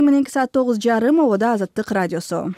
Мененки саат 9:30 обода Азаттык радиосу.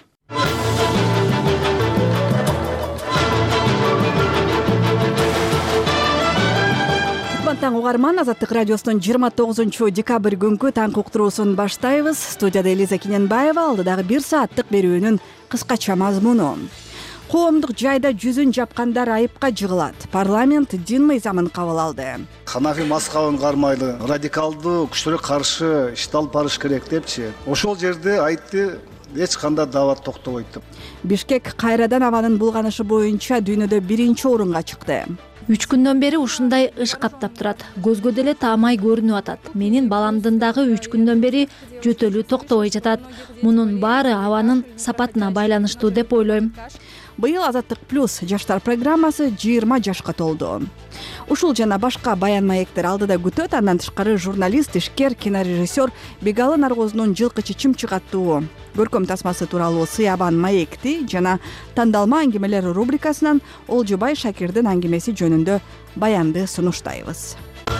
Таң угарман, Азаттык радиосунун 29-декабрь күнкү таң уктуруусун баштайбыз. Студияда Элиза Кененбаева, алдыдагы 1 сааттык берүүнүн кыскача мазмуну. Коомдук жайда жүзүн жапкандар айыпка жыгылат. Парламент дин мыйзамын кабыл алды. Ханафи мазхабын кармайлы, радикалдуу күчтөргө каршы ишти алып барыш керек депчи. Ошол жерде айтты, эч кандай дават токтобойт деп. Бишкек кайрадан абанын булганышы боюнча дүйнөдө 1-орунга чыкты. 3 күндөн бери ушундай ыш каптап турат. Көзгө деле таамай көрүнүп атат. Менин баламдын дагы 3 күндөн бери жөтөлү токтобой жатат. Мунун баары абанын сапатына байланыштуу деп ойлойм. Быйыл Азаттык плюс жаштар программасы 20 жашка толду. Ушул жана башка баян маектер алдыда күтөт. Андан тышкары журналист, ишкер, кинорежиссер Бегалы Наргоздун жылкы чычымчык аттуу көркөм тасмасы тууралуу Сыябан маекти жана тандалма аңгемелер рубрикасынан Олжубай Шакирдин аңгемеси жөнүндө баянды сунуштайбыз.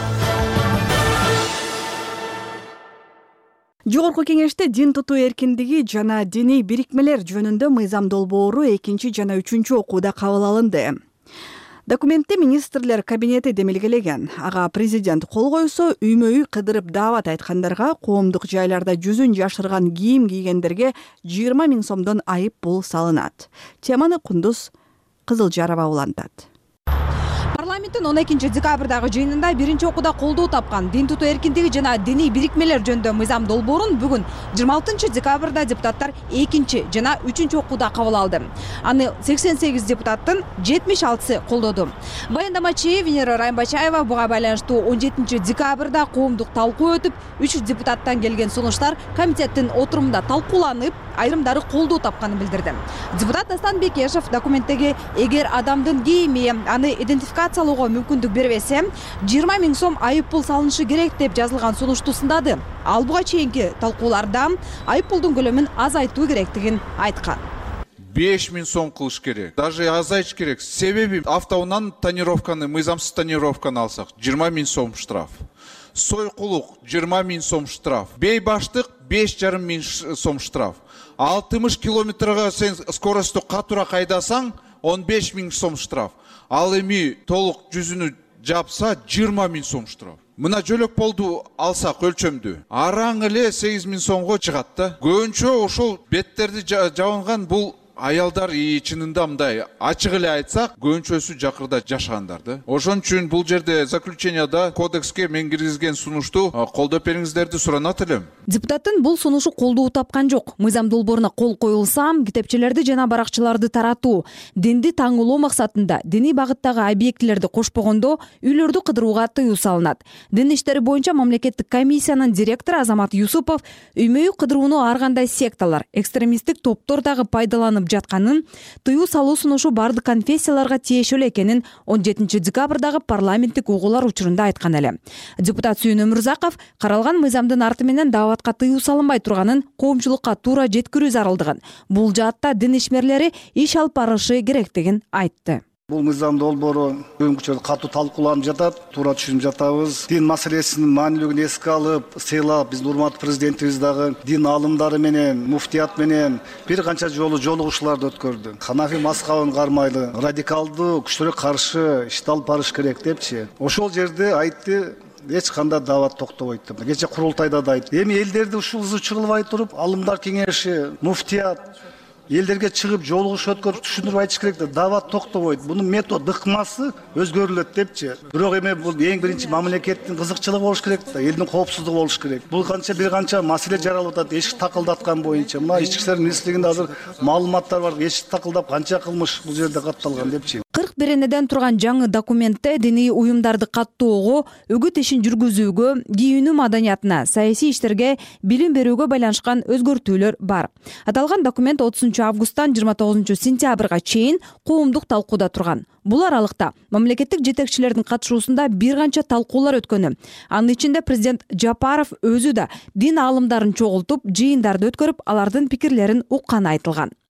Жогорку кеңеште дин тутуу эркиндиги жана диний бирикмелер жөнүндө мыйзам долбоору 2 жана 3 окууда кабыл алынды. Документте министрлер кабинети демилгелеген. Ага президент кол койсо, үймө-үй кыдырып даават айткандарга, коомдук жайларда жүзүн жашырган кийим кийгендерге 20 000 сомдон айып пул салынат. Теманы Кундуз Кызылжарова улантат. Парламенттин 12 декабрдагы жыйынында 1 окууда колдоо тапкан дин тутуу эркиндиги жана диний бирикмелер жөнүндө мыйзам долбоорун бүгүн 26 декабрда депутаттар 2 жана 3 окууда кабыл алды. Аны 88 депутаттын 76сы колдоду. Баяндамачы Венера Райымбачаева буга байланыштуу 17 декабрда коомдук талкуу өтүп, 3 депутаттан келген сунуштар комитеттин отурумунда талкууланып, айрымдары колдоо тапканын билдирди. Депутат Астан Бекешев документтеги эгер адамдын кийими аны идентификациялоого мүмкүндүк бербесе, 20 000 сом айып пул салынышы керек деп жазылган сунушту сындады. Ал буга чейинки талкууларда айып пулдун көлөмүн азайтуу керектигин айткан. 5 000 сом кылыш керек. Даже азайтыш керек. Себеби автоунан тонировканы, мыйзамсыз тонировканы алсак 20 000 сом штраф. Сойкулук 20 000 сом штраф. Бейбаштык 5,5 000 сом штраф. 60 километрга сен скоросту катуура кайдасаң 15 000 сом штраф. Ал эми толук жүзүнү жапса 20 000 сом штраф. Мына жөлөк болду алсак өлчөмдү. Араң эле 8 000 сомго чыгат да. Көбүнчө ошол беттерди жабынган бул аялдар чынында мындай ачык эле айтсак, көбүнчөсү жакырда жашагандар да. Ошон үчүн бул жерде заключенияда кодекске мен киргизген сунушту колдоп бериңиздерди суранат элем. Депутаттын бул сунушу колдоо тапкан жок. Мыйзам долбооруна кол коюлса, китепчелерди жана баракчыларды таратуу, динди таңылоо максатында диний багыттагы объектилерди кошпогондо үйлөрдү кыдырууга тыюу салынат. Дин иштери боюнча мамлекеттик комиссиянын директору Азамат Юсупов үймө-үй кыдырууну ар кандай секталар, экстремисттик топтор дагы пайдаланып жатканын, тыюу салуу сунушу бардык конфессияларга тиешелүү экенин 17 декабрдагы парламенттик угуулар учурунда айткан эле. Депутат Сүйүн Өмүрзаков каралган мыйзамдын арты менен дааватка тыюу салынбай турганын коомчулукка туура жеткирүү зарылдыгын, бул жаатта дин ишмерлери иш алып барышы керектигин айтты. Бул мыйзам долбоору көбүнчө катуу талкууланып жатат, туура түшүнүп жатабыз. Дин маселесинин маанилүүлүгүн эске алып, сыйлап, биздин урматтуу президентибиз дагы дин аалымдары менен, муфтият менен бир канча жолу жолугушууларды өткөрдү. Ханафи мазхабын кармайлы, радикалдуу күчтөргө каршы ишти алып барыш керек депчи. Ошол жерде айтты, эч кандай дават токтобойт деп. Кече курултайда да айтты. Эми элдерди ушул чыгылбай туруп, алымдар кеңеши, муфтият элдерге чыгып жолугуш өткөрүп түшүндүрүп айтыш керек да, дават токтобойт. Бунун метод ыкмасы өзгөрүлөт депчи. Бирок эми бул эң биринчи мамлекеттин кызыкчылыгы болуш керек да, элдин коопсуздугу болуш керек. Бул бир канча маселе жаралып атат, эшик такылдаткан боюнча. Мына ички иштер министрлигинде азыр маалыматтар бар, эшик такылдап канча кылмыш бул жерде катталган депчи. 41 энеден турган жаңы документте диний уюмдарды каттоого, үгүт ишин жүргүзүүгө, кийинүү маданиятына, саясий иштерге, билим берүүгө байланышкан өзгөртүүлөр бар. Аталган документ 30 августтан 29 сентябрга чейин коомдук талкууда турган. Бул аралыкта мамлекеттик жетекчилердин катышуусунда бир канча талкуулар өткөнү. Анын ичинде президент Жапаров өзү да дин аалымдарын чогултуп, жыйындарды өткөрүп, алардын пикирлерин укканы айтылган.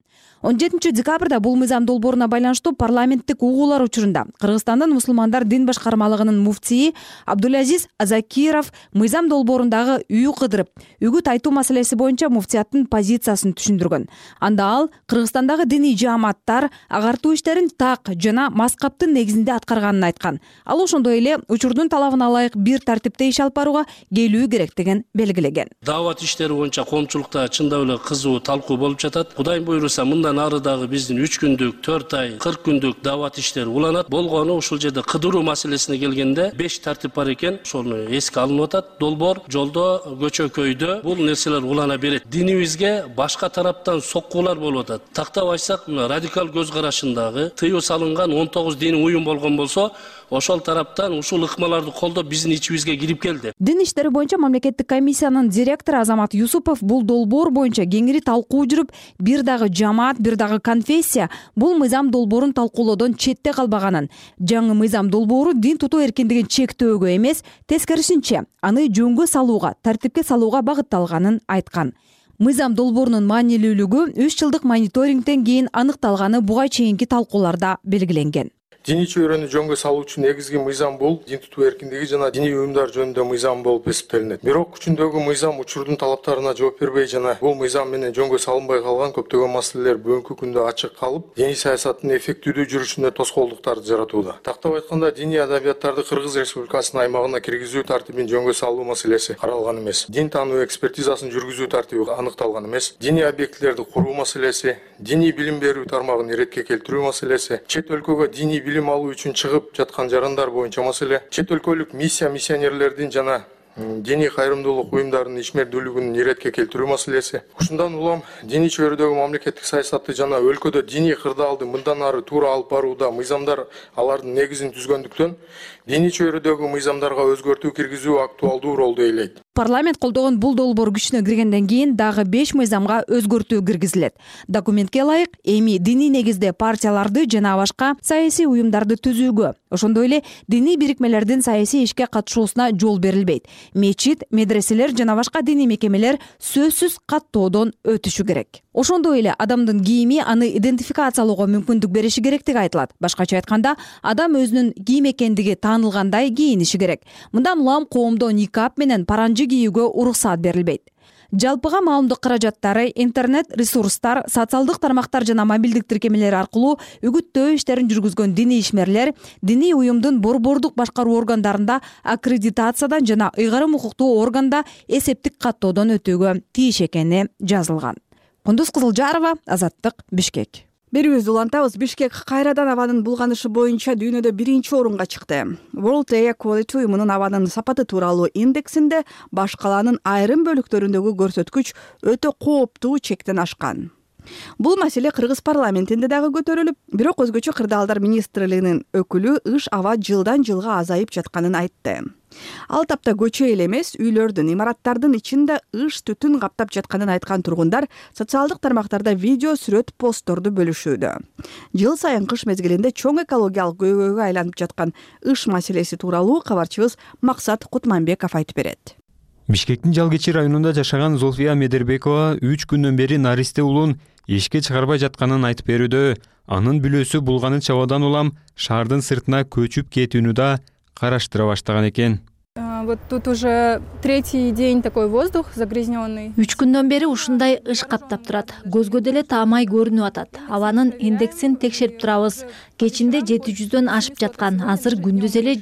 17 декабрда бул мыйзам долбооруна байланыштуу парламенттик угуулар учурунда Кыргызстандын мусулмандар дин башкармалыгынын муфтии Абдулазиз Азакиров мыйзам долбоорундагы үй кыдырып, үгүт айтуу маселеси боюнча муфтияттын позициясын түшүндүргөн. Анда ал Кыргызстандагы диний жааматтар агартуу иштерин так жана маскаптын негизинде аткарганын айткан. Ал ошондой эле учурдун талабына ылайык бир тартипте иш алып барууга келүү керектигин белгилеген. Даават иштери боюнча коомчулукта чындап эле кызуу талкуу болуп жатат. Кудайым буйруса мындан ары дагы биздин 3 күндүк, 4 ай, 40 күндүк даават иштери уланат. Болгону ушул жерде кыдыруу маселесине келгенде 5 тартип бар экен. Ошону эске алынып атат. Долбоор, жолдо, көчө-көйдө бул нерселер улана берет. Динибизге башка тараптан соккуулар болуп атат. Тактап айтсак, радикал көз карашындагы тыюу салынган 19 диний уюм болгон болсо, ошол тараптан ушул ыкмаларды колдоп биздин ичибизге кирип келди. Дин иштери боюнча мамлекеттик комиссиянын директору Азамат Юсупов бул долбоор боюнча кеңири талкуу жүрүп, бир дагы жамаат, бир дагы конфессия бул мыйзам долбоорун талкуулоодон четте калбаганын, жаңы мыйзам долбоору дин тутуу эркиндигин чектөөгө эмес, тескерисинче аны жөнгө салууга, тартипке салууга багытталганын айткан. Мыйзам долбоорунун маанилүүлүгү 3 жылдык мониторингден кийин аныкталганы буга чейинки талкууларда белгиленген. Диний чөйрөнү жөнгө салуучу негизги мыйзам бул дин тутуу эркиндиги жана диний уюмдар жөнүндө мыйзам болуп эсептелинет. Бирок күчүндөгү мыйзам учурдун талаптарына жооп бербей жана бул мыйзам менен жөнгө салынбай калган көптөгөн маселелер бүгүнкү күндө ачык калып, диний саясаттын эффективдүү жүрүшүнө тоскоолдуктарды жаратууда. Тактап айтканда, диний адабияттарды Кыргыз Республикасынын аймагына киргизүү тартибин жөнгө салуу маселеси каралган эмес. Дин таануу экспертизасын жүргүзүү тартиби аныкталган эмес. Диний объектилерди куруу маселеси, диний билим берүү тармагын иретке келтирүү маселеси, чет өлкөгө диний билим алуу үчүн чыгып жаткан жарандар боюнча маселе, чет өлкөлүк миссионерлердин жана диний кайрымдуулук уюмдарынын ишмердүүлүгүн иретке келтирүү маселеси. Ушундан улам диний чөйрөдөгү мамлекеттик саясатты жана өлкөдө диний кырдаалды мындан ары туура алып барууда мыйзамдар алардын негизин түзгөндүктөн диний чөйрөдөгү мыйзамдарга өзгөртүү киргизүү актуалдуу ролду ээлейт. Парламент колдогон бул долбоор күчүнө киргенден кийин дагы 5 мыйзамга өзгөртүү киргизилет. Документке ылайык эми диний негизде партияларды жана башка саясий уюмдарды түзүүгө, ошондой эле диний бирикмелердин саясий ишке катышуусуна жол берилбейт. Мечит, медреселер жана башка диний мекемелер сөзсүз каттоодон өтүшү керек. Ошондой эле адамдын кийими аны идентификациялоого мүмкүндүк бериши керектиги айтылат. Башкача айтканда, адам өзүнүн кийим экендиги таанылгандай кийиниши керек. Мындан улам коомдо никап менен паранжы кийүүгө уруксаат берилбейт. Жалпыга маалымдык каражаттары, интернет ресурстар, социалдык тармактар жана мобилдик тиркемелер аркылуу үгүттөө иштерин жүргүзгөн диний ишмерлер диний уюмдун борбордук башкаруу органдарында аккредитациядан жана ыйгарым укуктуу органда эсептик каттоодон өтүүгө тийиш экени жазылган. Кундуз Кызылжарова, Азаттык, Бишкек. Берүүбүздү улантабыз. Бишкек кайрадан абанын булганышы боюнча дүйнөдө 1-чи орунга чыкты. World Air Quality уюмунун абанын сапаты тууралуу индексинде баш калаанын айрым бөлүктөрүндөгү көрсөткүч өтө кооптуу чектен ашкан. Бул маселе Кыргыз парламентинде дагы көтөрүлүп, бирок өзгөчө кырдаалдар министрлигинин өкүлү ыш аба жылдан жылга азайып жатканын айтты. Ал тапта көчө эле эмес, үйлөрдүн, имараттардын ичинде ыш түтүн каптап жатканын айткан тургундар социалдык тармактарда видео, сүрөт, постторду бөлүшүүдө. Жыл сайын кыш мезгилинде чоң экологиялык көйгөйгө айланып жаткан ыш маселеси тууралуу кабарчыбыз Максат Кутманбеков айтып берет. Бишкектин Жалгечи районунда жашаган Золфия Медербекова 3 күндөн бери наристе улун эшикке чыгарбай жатканын айтып берүүдө. Анын бүлөсү булганын чабадан улам шаардын сыртына көчүп кетүүнү да караштыра баштаган экен. Вот тут уже 3-й день такой воздух загрязненный. 3 күндөн бери ушундай ыш каптап турат. Көзгө деле таамай көрүнүп атат. Абанын индексин текшерип турабыз. Кечинде 700дөн ашып жаткан, азыр күндүз эле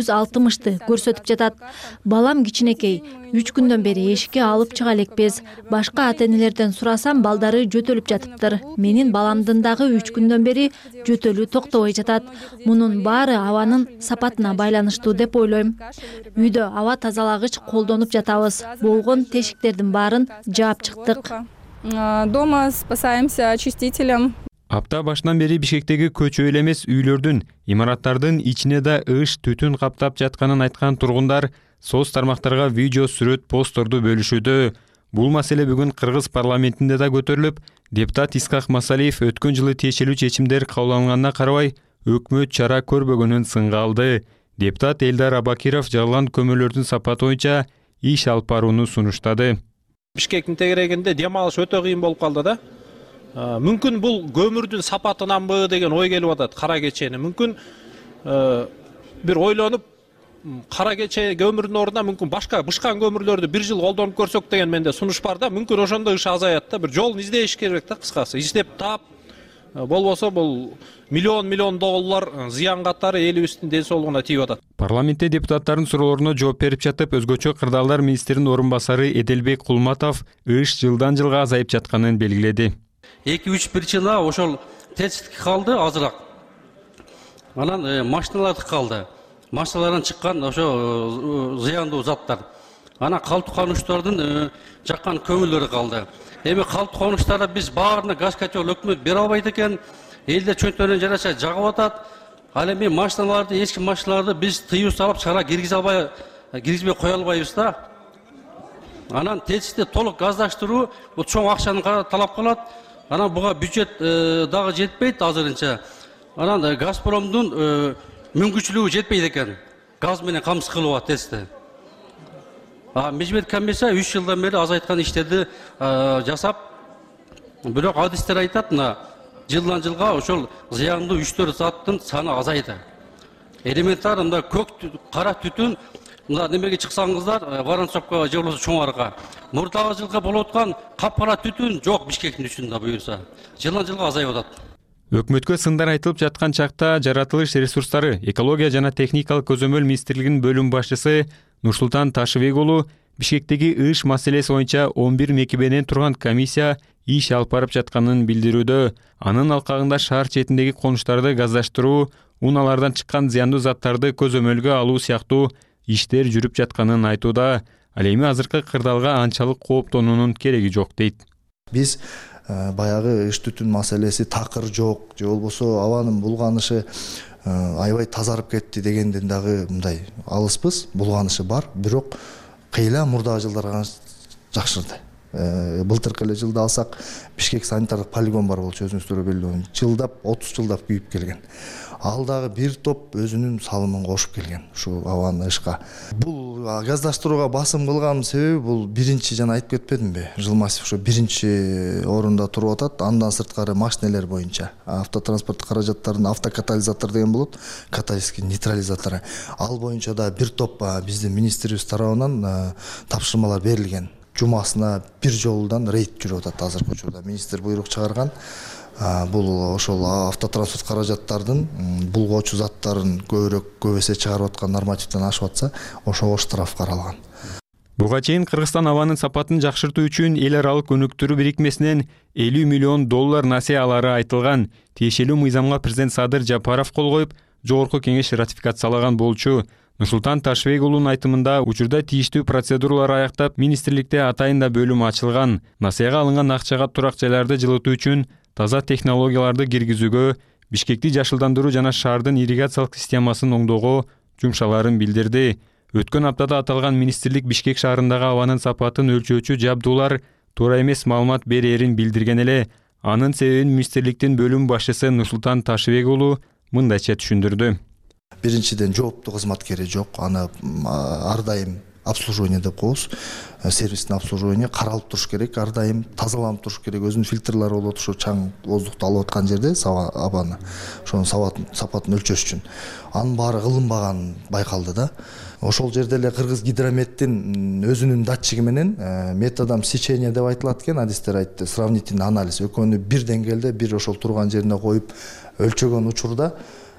760ты көрсөтүп жатат. Балам кичинекей, 3 күндөн бери эшикке алып чыга элекпиз. Башка ата-энелерден сурасам, балдары жөтөлүп жатыптыр. Менин баламдын дагы 3 күндөн бери жөтөлүү токтобой жатат. Мунун баары абанын сапатына байланыштуу деп ойлойм. Үйдө аба тазалагыч колдонуп жатабыз. Болгон тешиктердин баарын жаап чыктык. Дома спасаемся очистителем. Апта башынан бери Бишкектеги көчө эле эмес, үйлөрдүн, имараттардын ичине да ыш түтүн каптап жатканын айткан тургундар соц тармактарга видео, сүрөт, постторду бөлүшүүдө. Бул маселе бүгүн Кыргыз парламентинде да көтөрүлүп, депутат Исхак Масалиев өткөн жылы тиешелүү чечимдер кабылданганына карабай өкмөт чара көрбөгөнүн сынга алды. Депутат Элдар Абакиров жарылган көмөрлөрдүн сапаты боюнча иш алып барууну сунуштады. Бишкектин тегерегинде дем алыш өтө кыйын болуп калды да. мүмкүн бул көмүрдүн сапатынанбы деген ой келип атат кара кечени. Мүмкүн бир ойлонуп кара кече көмүрдүн ордуна мүмкүн башка бышкан көмүрлөрдү бир жыл колдонуп көрсөк деген менде сунуш бар да. Мүмкүн ошондо иш азаят да. Бир жолун издеш керек да, кыскасы. Издеп таап, болбосо бул миллион доллар зыян катары элибиздин ден соолугуна тиип атат. Парламентте депутаттардын суроолоруна жооп берип жатып, өзгөчө кырдаалдар министринин орун басары Эделбек Кулматов ыш жылдан жылга азайып жатканын белгиледи. 2-3 жылда ошол тесттики калды азыраак. Анан машиналардыкы калды. Машиналардан чыккан ошо зыяндуу заттар. Анан калдык конуштардын жаккан көмүрлөрү калды. Эми калдык конуштарды биз баарына газ котел өкмөт бере албайт экен. Элдер чөнтөрүнөн жараша жагып атат. Ал эми машиналарды, эски машиналарды биз тыюу салып чара киргизбей кое албайбыз да. Анан тести толук газдаштыруу бул чоң акчаны талап кылат. Анан буга бюджет дагы жетпейт азырынча. Анан Газпромдун мүмкүнчүлүгү жетпейт экен. Газ менен камсыз кылууга тестти. Межбет комиссия 3 жылдан бери азайткан иштерди жасап, бирок адистер айтат, жылдан жылга ошол зыяндуу 3-4 заттын саны азайды. Элементар мында көк кара түтүн, мында немеге чыксаңыздар, Воронцовко же болбосо Чоң Арга. Мурдагы жылга болуп аткан капкара түтүн жок Бишкектин үстүндө буюрса. Жылдан жылга азайып атат. Өкмөткө сындар айтылып жаткан чакта жаратылыш ресурстары, экология жана техникалык көзөмөл министрлигинин бөлүм башчысы Нурсултан Ташыбек уулу Бишкектеги ыш маселеси боюнча 11 мекеменен турган комиссия иш алып барып жатканын билдирүүдө. Анын алкагында шаар четиндеги конуштарды газдаштыруу, унаалардан чыккан зыяндуу заттарды көзөмөлгө алуу сыяктуу иштер жүрүп жатканын айтууда. Ал эми азыркы кырдаалга анчалык кооптонуунун кереги жок дейт. Биз баягы ыш түтүн маселеси такыр жок, же болбосо абанын булганышы аябай тазарып кетти дегенден дагы мындай алыспыз. Булганышы бар, бирок кыйла мурдагы жылдарга жакшырды. Былтыркы эле жылда алсак, Бишкек санитардык полигон бар болчу, өзүңүздөр билүү. Жылдап, 30 жылдап күйүп келген. Ал дагы бир топ өзүнүн салымын кошуп келген ушу абаны ышка. Бул газдаштырууга басым кылган себеби бул биринчи, жана айтып кетпедимби? Жылмасов ошо биринчи орунда туруп атат. Андан сырткары машинелер боюнча автотранспорттук каражаттардын автокатализатор деген болот, каталитический нейтрализатору. Ал боюнча да бир топ биздин министрибиз тарабынан тапшырмалар берилген. Жумасына бир жолудан рейд жүрүп атат азыркы учурда. Министр буйрук чыгарган. Бул ошол автотранспорт каражаттардын булгоочу заттарын көп эсе чыгарып аткан нормативден ашып атса, ошого штраф каралган. Буга чейин Кыргызстан абанын сапатын жакшыртуу үчүн эл аралык өнүктүрүү бирикмесинен 50 миллион доллар насыя алары айтылган. Тиешелүү мыйзамга президент Садыр Жапаров кол коюп, жогорку кеңеш ратификациялаган болчу. Нурсултан Ташыбек уулунун айтымында учурда тийиштүү процедуралар аяктап, министрликте атайында бөлүм ачылган. Насыяга алынган акчага турак жайларды жылытуу үчүн таза технологияларды киргизүүгө, Бишкекти жашылдандыруу жана шаардын ирригациялык системасын оңдоого жумшаларын билдирди. Өткөн аптада аталган министрлик Бишкек шаарындагы абанын сапатын өлчөөчү жабдуулар туура эмес маалымат берерин билдирген эле. Анын себебин министрликтин бөлүм башчысы Нурсултан Ташыбек уулу мындайча түшүндүрдү. Биринчиден жооптуу кызматкери жок, аны ар дайым обслуживание деп коебуз. Сервистин обслуживание каралып туруш керек, ар дайым тазаланып туруш керек. Өзүнүн фильтрлери болот, ошо чаң воздукту алып аткан жерде абаны, ошонун сапатын өлчөш үчүн. Анын баары кылынбаган байкалды да. Ошол жерде эле Кыргыз гидрометтин өзүнүн датчиги менен методом сечения деп айтылат экен, адистер айтты, сравнительный анализ. Экөөнү бир деңгээлде, бир ошол турган жерине коюп өлчөгөн учурда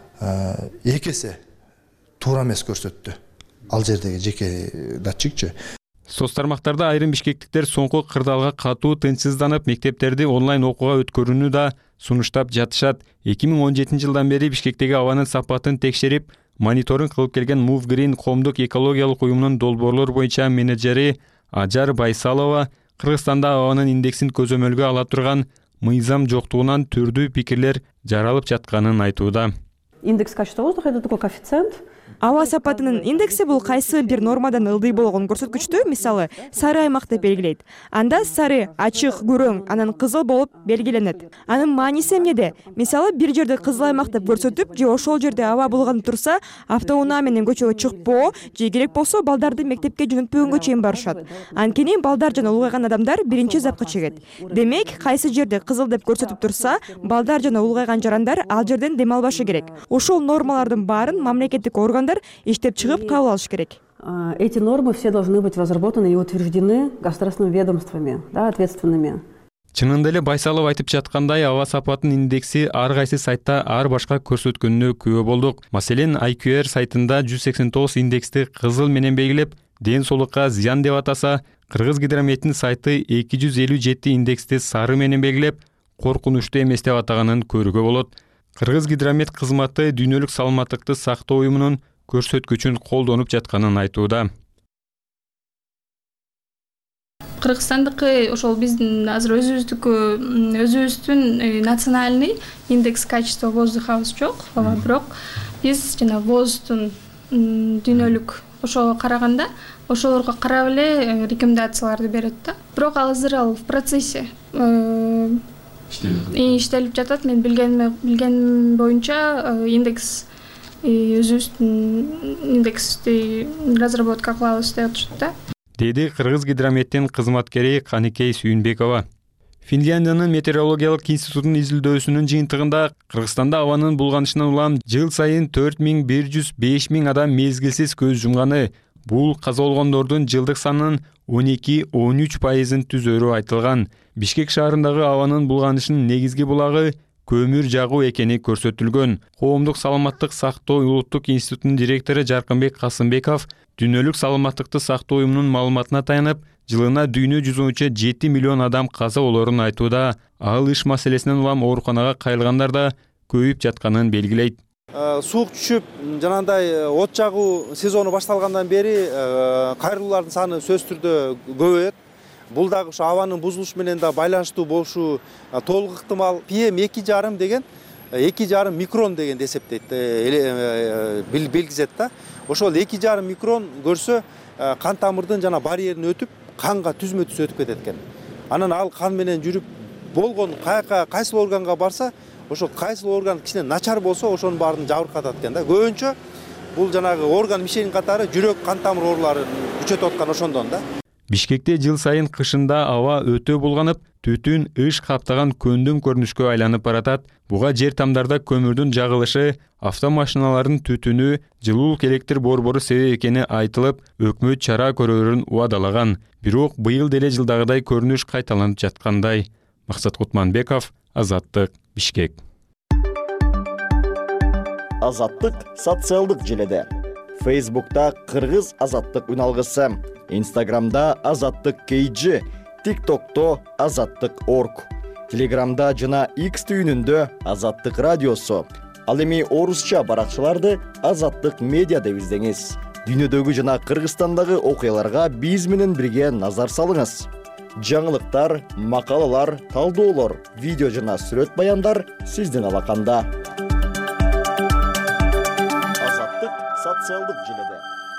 2 эсе туура эмес көрсөттү. Ал жердеги жеке датчикчи. Соц тармактарда айрым бишкектиктер соңку кырдаалга катуу тынчсызданып, мектептерди онлайн окууга өткөрүүнү да сунуштап жатышат. 2017 жылдан бери Бишкектеги абанын сапатын текшерип, мониторинг кылып келген Move Green коомдук экологиялык уюмунун долбоорлор боюнча менеджери Ажар Байсалова Кыргызстанда абанын индексин көзөмөлгө ала турган мыйзам жоктугунан түрдүү пикирлер жаралып жатканын айтууда. Индекс качества воздуха — это такой коэффициент, Аба сапатынын индекси бул кайсы бир нормадан ылдый болгон көрсөткүчтү, мисалы, сары аймак деп белгилейт. Анда сары, ачык, күрөң, анан кызыл болуп белгиленет. Анын мааниси эмнеде? Мисалы, бир жерде кызыл аймак деп көрсөтүп, же ошол жерде аба булганып турса, автоунаа менен көчөгө чыкпоо, же керек болсо балдарды мектепке жөнөтпөгөнгө чейин барышат. Анткени балдар жана улгайган адамдар биринчи запка чегет. Демек, кайсы жерде кызыл деп көрсөтүп турса, балдар жана улгайган жарандар ал жерден дем албашы керек. Ошол нормалардын баарын мамлекеттик органдар иштеп чыгып кабыл алыш керек. Эти нормы все должны быть разработаны и утверждены государственными ведомствами, ответственными. Чынында эле Байсалов айтып жаткандай, аба сапатынын индекси ар кайсы сайтта ар башка көрсөткөнүнө күбө болдук. Маселен, IQR сайтында 189 индексти кызыл менен белгилеп, ден соолукка зыян деп атаса, Кыргыз гидрометтин сайты 257 индексти сары менен белгилеп, коркунучтуу эмес деп атаганын көрүүгө болот. Кыргыз гидромет кызматы дүйнөлүк саламаттыкты сактоо уюмунун көрсөткүчүн колдонуп жатканын айтууда. Кыргызстандыкы ошол биздин азыр өзүбүздүн национальный индекс качества воздухабыз жок, бирок биз жана ВОЗдун дүйнөлүк ошого караганда ошолорго карап эле рекомендацияларды берет да. Бирок азыр ал в процессе иштелип жатат. Мен билгеним боюнча индекс өзүбүздүн индексти разработка кылабыз деп атышат да. Деди Кыргыз гидрометтин кызматкери Каникей Сүйүнбекова. Финляндиянын метеорологиялык институтунун изилдөөсүнүн жыйынтыгында Кыргызстанда абанын булганышынан улам жыл сайын 4100–5000 адам мезгилсиз көз жумганы. Бул каза болгондордун жылдык санынын 12–13% түзөрү айтылган. Бишкек шаарындагы абанын булганышынын негизги булагы көмүр жагуу экени көрсөтүлгөн. Коомдук саламаттык сактоо улуттук институтунун директору Жаркынбек Касымбеков дүйнөлүк саламаттыкты сактоо уюмунун маалыматына таянып, жылына дүйнө жүзүнчө 7 миллион адам каза болорун айтууда. Ал иш маселесинен улам ооруканага кайрылгандар да көбөйүп жатканын белгилейт. Суук түшүп, жанагындай от жагуу сезону башталгандан бери кайрылуулардын саны сөзсүз түрдө көбөйөт. Бул дагы ушу абанын бузулушу менен да байланыштуу болушу толук ыктымал. PM 2,5 деген 2,5 микрон деген эсептейт, билгизет да. Ошол 2,5 микрон көрсө кан тамырдын жана барьерин өтүп, канга түзмө-түз өтүп кетет экен. Анан ал кан менен жүрүп болгон кайсыл органга барса, ошол кайсыл орган кичине начар болсо, ошонун баарын жабыркатат экен да. Көбүнчө бул жанагы орган мишенин катары жүрөк, кан тамыр ооруларын күчөтүп аткан ошондон да. Бишкекте жыл сайын кышында аба өтө булганып, түтүн ыш каптаган көндүм көрүнүшкө айланып баратат. Буга жер тамдарда көмүрдүн жагылышы, автомашиналардын түтүнү, жылуулук электр борбору себеп экени айтылып, өкмөт чара көрөрүн убадалаган. Бирок быйыл деле жылдагыдай көрүнүш кайталанып жаткандай. Максат Кутманбеков, Азаттык, Бишкек. Азаттык социалдык желеде. Facebook'ta Kırgız Azatlık ünalgısı, Instagram'da Azatlık KG, TikTok'ta Azatlık.org, Telegram'da jana X tүйүнүндө Azatlık radiosu, ал эми орусча баракчаларды Azatlık media деп издеңиз. Дүйнөдөгү жана Кыргызстандагы окуяларга биз менен бирге назар салыңыз. Жаңылыктар, макалалар, талдоолор, видео жана сүрөт баяндар сиздин алаканда. Социалдык желеде.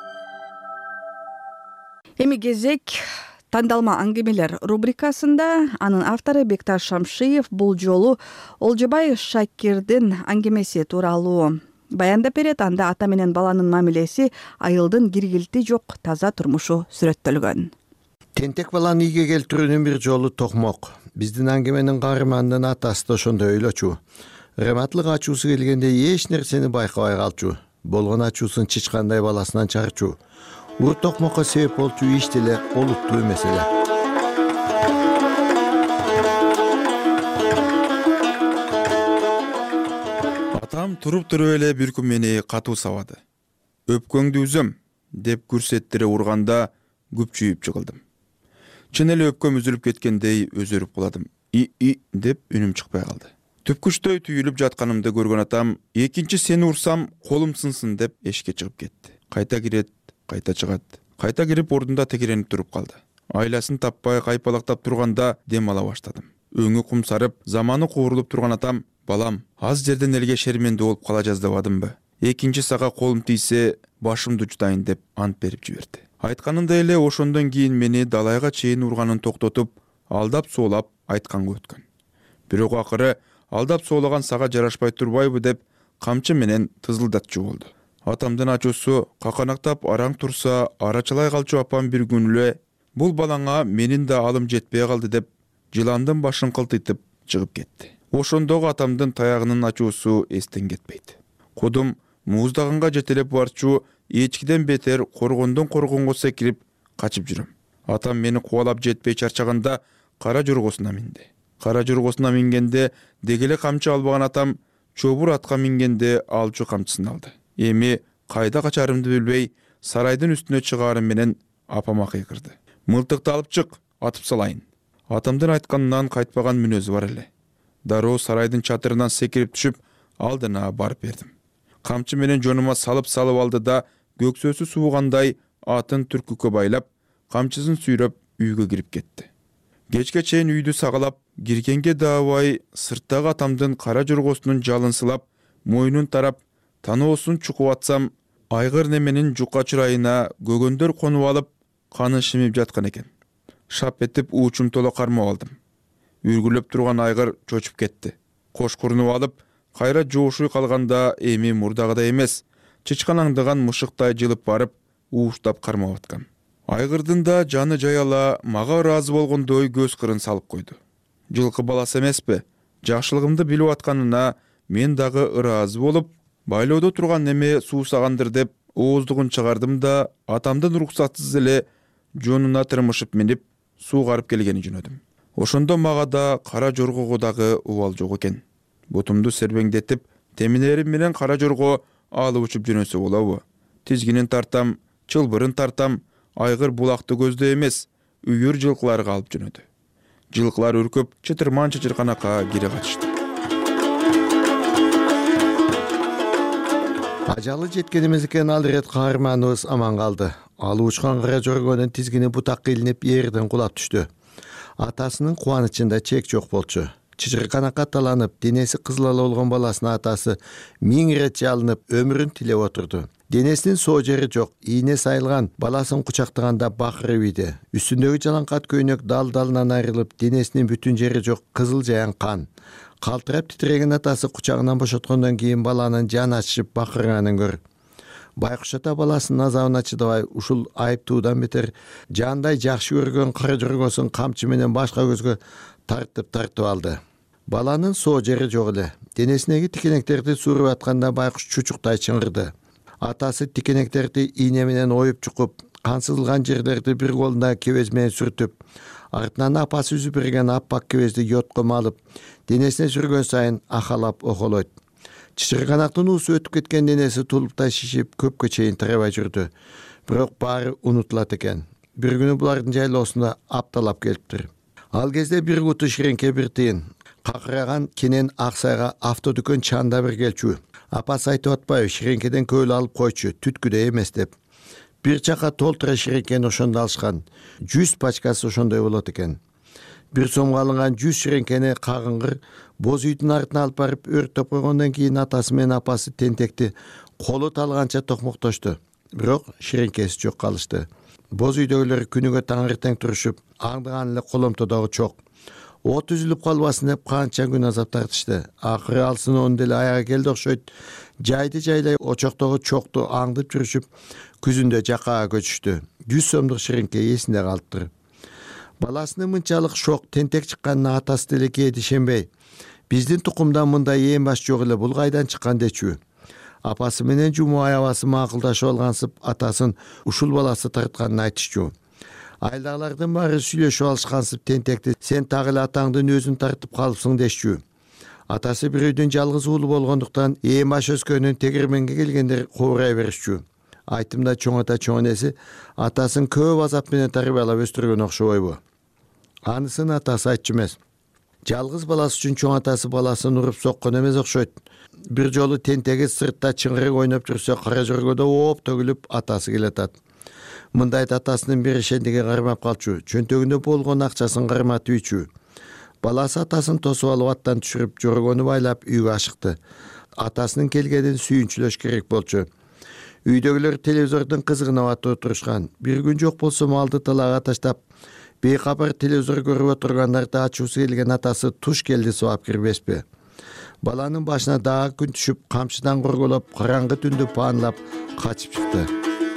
Эми кезек тандалма аңгемелер рубрикасында. Анын автору Бекташ Шамшиев бул жолу Олжобай Шакирдин аңгемеси тууралуу баяндап берет. Анда ата менен баланын мамилеси, айылдын киргилти жок таза турмушу сүрөттөлгөн. Тентек баланы ийге келтирүүнүн бир жолу токмок. Биздин аңгеменин каарманынын атасы да ошондой ойлочу. Рематлык ачуусу келгенде эч нерсени байкабай калчу. Болгон ачуусын чычкандай баласынан чарчу. Ур токмокко себеп болчу иш деле олуттуу эмес эле. Атам туруп эле бир күн мени катуу сабады. Өпкөңдү үзөм деп күрсеттире урганда күпчүйүп жыгылдым. Чын эле өпкөм үзүлүп кеткендей өзөрүп каладым. И деп үнүм чыкпай калды. Түпкүчтөй түйүлүп жатканымды көргөн атам, экинчи сени урсам колум сынсын деп эшикке чыгып кетти. Кайта кирет, кайта чыгат. Кайта кирип ордунда текеренип туруп калды. Айласын таппай кайпалактап турганда дем ала баштадым. Өңү кумсарып, заманы куурулуп турган атам, балам, аз жерден элге шермендүү болуп кала жаздабадымбы? экинчи сага колум тийсе башымды жутайын деп ант берип жиберди. Айтканындай эле ошондон кийин мени далайга чейин урганын токтотуп, алдап соолап айтканга өткөн. Бирок акыры алдап соолаган сага жарашпай турбайбы деп камчы менен тызылдатчу болду. Атамдын ачуусу каканактап араң турса, арачалай калчу апам бир күн эле бул балаңа менин да алым жетпей калды деп жыландын башын кылтыйтып чыгып кетти. Ошондогу атамдын таягынын ачуусу эстен кетпейт. Кудум муздагынга жетелеп барчу эчкиден бетер коргондон коргонго секирип качып жүрөм. Атам мени кубалап жетпей чарчаганда кара жоргосуна минди. Кара жоргосуна мингенде дегеле камчы албаган атам чобур атка мингенде алчу камчысын алды. Эми кайда качарымды билбей сарайдын үстүнө чыгаарым менен апама кыйкырды. Мылтыкты алып чык, атып салайын. Атамдын айтканынан кайтпаган мүнөзү бар эле. Дароо сарайдын чатырынан секирип түшүп, алдына барып бердим. Камчы менен жонума салып алды да көксөсү суугандай атын түркүккө байлап, камчысын сүйрөп үйгө кирип кетти. Кечке чейин үйдү сагалап, киргенге даабай сырттагы атамдын кара жоргосунун жалын сылап, мойнун тарап, таноосун чукуп атсам, айгыр неменин жука чырайына көгөндөр конуп алып, каны шимип жаткан экен. Шап этип уучум тола кармап алдым. Үргүлөп турган айгыр чочуп кетти. Кош курнуп алып, кайра жоошуй калганда эми мурдагыдай эмес, чычканаңдаган мышыктай жылып барып, ууштап кармап аткан. Айгырдын да жаны жаяла мага ыраазы болгондой көз кырын салып койду. Жылкы баласы эмеспи? Жакшылыгымды билип атканына мен дагы ыраазы болуп, байлоодо турган неме суусагандыр деп ооздугун чыгардым да атамдын уруксатсыз эле жонуна тырмышып минип суугарып келгени жөнөдүм. Ошондо мага да кара жоргого дагы убал жок экен. Бутумду сербеңдетип, теминерим менен кара жорго алып учуп жөнөсө болобу? Тизгинин тартам, чылбырын тартам, айгыр булакты көздө эмес, үйүр жылкыларга алып жөнөдү. Жылкылар үркүп, чытырман чычырканакка кире катышты. Ажалы жеткенimiz экен ал ирет каарманыбыз аман калды. Ал учкан кара жоргонун тизгини бутакка илинип жерден кулап түштү. Атасынын кубанычында чек жок болчу. Чычырканакка таланып, денеси кызылала болгон баласынын атасы 1000 ирет жалынып, өмүрүн тилеп отурду. Денесинин соо жери жок, ийне сайылган, баласын кучактаганда бакырып ийди. Үстүндөгү жалаңкат көйнөк дал-далынан айрылып, денесинин бүтүн жери жок, кызыл жаян кан. Калтырап титиреген атасы кучагынан бошоткондон кийин баланын жаны ачышып бакырганын көр. Байкуш ата баласынын азабына чыдабай, ушул айыптуудан бетер жандай жакшы көргөн кара жоргосун камчы менен башка көзгө тартып алды. Баланын соо жери жок эле. Денесиндеги тикенектерди suurуп атканда байкуш чучуктай чыңгырды. Атасы тикенектерди ийне менен оюп чукуп, кан сызылган жерлерди бир колунда кебез менен сүртүп, артынан апасы үзүп берген аппак кебезди йотко малып, денесине сүргөн сайын ахалап охолойт. Чычырканактын уусу өтүп кеткен денеси тулуптай шишип, көпкө чейин тарабай жүрдү. Бирок баары унутулат экен. Бир күнү булардын жайлоосунда апталап келиптир. Ал кезде бир куту ширеңке бир тыйын. Какыраган кенен Аксайга автодүкөн чанда бир келчү. Апасы айтып атпайбы, ширеңкеден көөл алып койчу, түткүдөй эмес деп. Бир чака толтура ширеңкени ошондо алышкан. 100 пачкасы ошондой болот экен. Бир сомго алынган 100 ширеңкени кагыңгыр боз үйдүн артына алып барып өрттөп койгондон кийин атасы менен апасы тентекти колу талганча токмоктошту. Бирок ширеңкеси жок калышты. Боз үйдөгүлөр күнүгө таңертең турушуп, аңдыган эле коломтодогу чок. От үзүлүп калбасын деп канча күн азап тартышты. Акыры алсын он деле аяга келди окшойт. Жайды жайлай очоктогу чокту аңдып жүрүшүп, күзүндө жакаага көчүштү. 100 сомдук ширеңке эсинде калыптыр. Баласынын мынчалык шок тентек чыкканына атасы деле кээде ишенбей, биздин тукумдан мындай ээн баш жок эле, бул кайдан чыккан дечү. Апасы менен жуму аябасы макулдашып алгансып, атасын ушул баласы тартканын айтышчу. Айдагылардын баары сүйлөшүп алышкансып тентекти сен так эле атаңдын өзүн тартып калыпсың дешчү. Атасы бир үйдүн жалгыз уулу болгондуктан ээн баш өскөнүн тегирменге келгендер кобурай беришчү. Айтымда чоң ата чоң энеси атасын көп азап менен тарбиялап өстүргөн окшобойбу. Анысын атасы айтчу эмес. Жалгыз баласы үчүн чоң атасы баласын уруп соккон эмес окшойт. Бир жолу тентеги сыртта чыңгырык ойноп жүрсө, кара жоргодо ооп төгүлүп атасы келатат. Мындайт атасынын беришендиги кармап калчу, чөнтөгүндө болгон акчасын карматып ийчү. Баласы атасын тосуп алып аттан түшүрүп, жоргону байлап үйгө ашыкты. атасынын келгенин сүйүнчүлөш керек болчу. Үйдөгүлөр телевизордун кызыгына батып отурушкан. Бир күн жок болсо малды талаага таштап, бейкабар телевизор көрүп отургандарды ачуусу келген атасы туш келди сабап кирбеспи. Баланын башына дагы күн түшүп, камчыдан корголоп, караңгы түндү паанлап качып чыкты.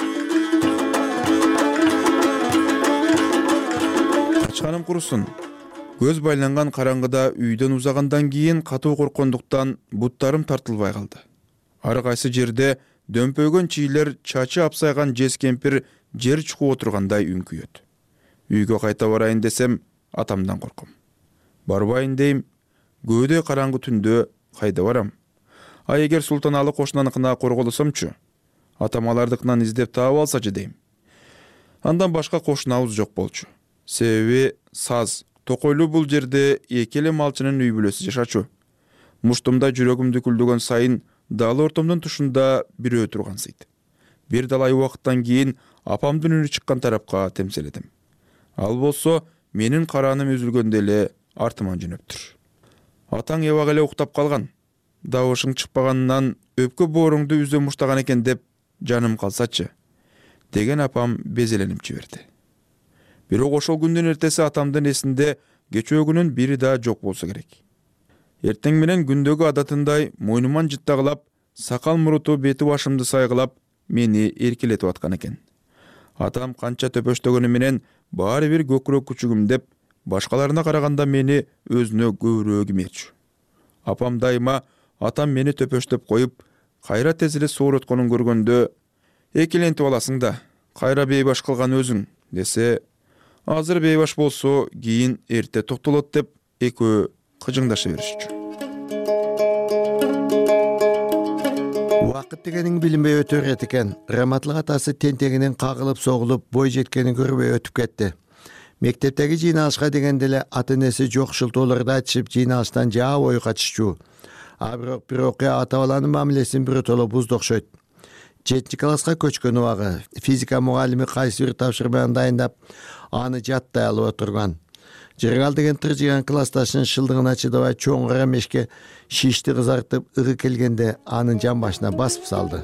Качканым курусун. Көз байланган караңгыда үйдөн узагандан кийин катуу корккондуктан буттарым тартылбай калды. Ар кайсы жерде дөмпөгөн чийлер чачы апсайган жез кемпир жер чукуп отургандай үңкүйөт. Үйгө кайта барайын десем, атамдан корком. Барбайын дейм, көөдө караңгы түндө кайда барам? А эгер Султаналы кошунаныкына корголосомчу, атам алардыкынан издеп таап алсачы дейм. Андан башка кошунабыз жок болчу. Себеби саз, токойлуу бул жерде эки эле малчынын үй бүлөсү жашачу. Муштумда жүрөгүмдү күлдөгөн сайын дал ортомдун тушунда бирөө тургансыйт. Бир далай убакыттан кийин апамдын үнү чыккан тарапка темселедим. Ал болсо менин карааным үзүлгөндө эле артыман жөнөптүр. Атаң эбак эле уктап калган. Дабышың чыкпаганынан өпкө бооруңду үзө муштаган экен деп жаным калсачы, деген апам безеленип жиберди. Бирок ошол күндүн эртеси атамдын эсинде кечөөгүнүн бири да жок болсо керек. Эртең менен күндөгү адатындай мойнуман жыттагылап, сакал муруту бети башымды сайгылап, мени эркелетип аткан экен. Атам канча төпөштөгөнү менен баары бир көкүрөк күчүгүм деп, башкаларына караганда мени өзүнө көбүрөөк имечү. Апам дайыма атам мени төпөштөп коюп, кайра тез эле соорутконун көргөндө, экелентип аласың да, кайра бейбаш кылган өзүң, десе, азыр бейбаш болсо, кийин эрте токтолот деп, экөө кыжыңдаша беришчү. Убакыт дегениң билинбей өтө берет экен. Раматлык атасы тентегинен кагылып согулуп, бой жеткенин көрбөй өтүп кетти. Мектептеги жыйналышка дегенде эле ата-энеси жок шылтоолорду айтышып, жыйналыштан жаа бою качышчу. Бирок бир окуя ата баланын мамилесин биротоло бузду окшойт. 7 класска көчкөн убагы физика мугалими кайсы бир тапшырманы дайындап, аны жаттай алып отурган. Жыргал деген тыржыган классташынын шылдыгына чыдабай чоң кара мешке шишти кызартып ыгы келгенде анын жан башына басып салды.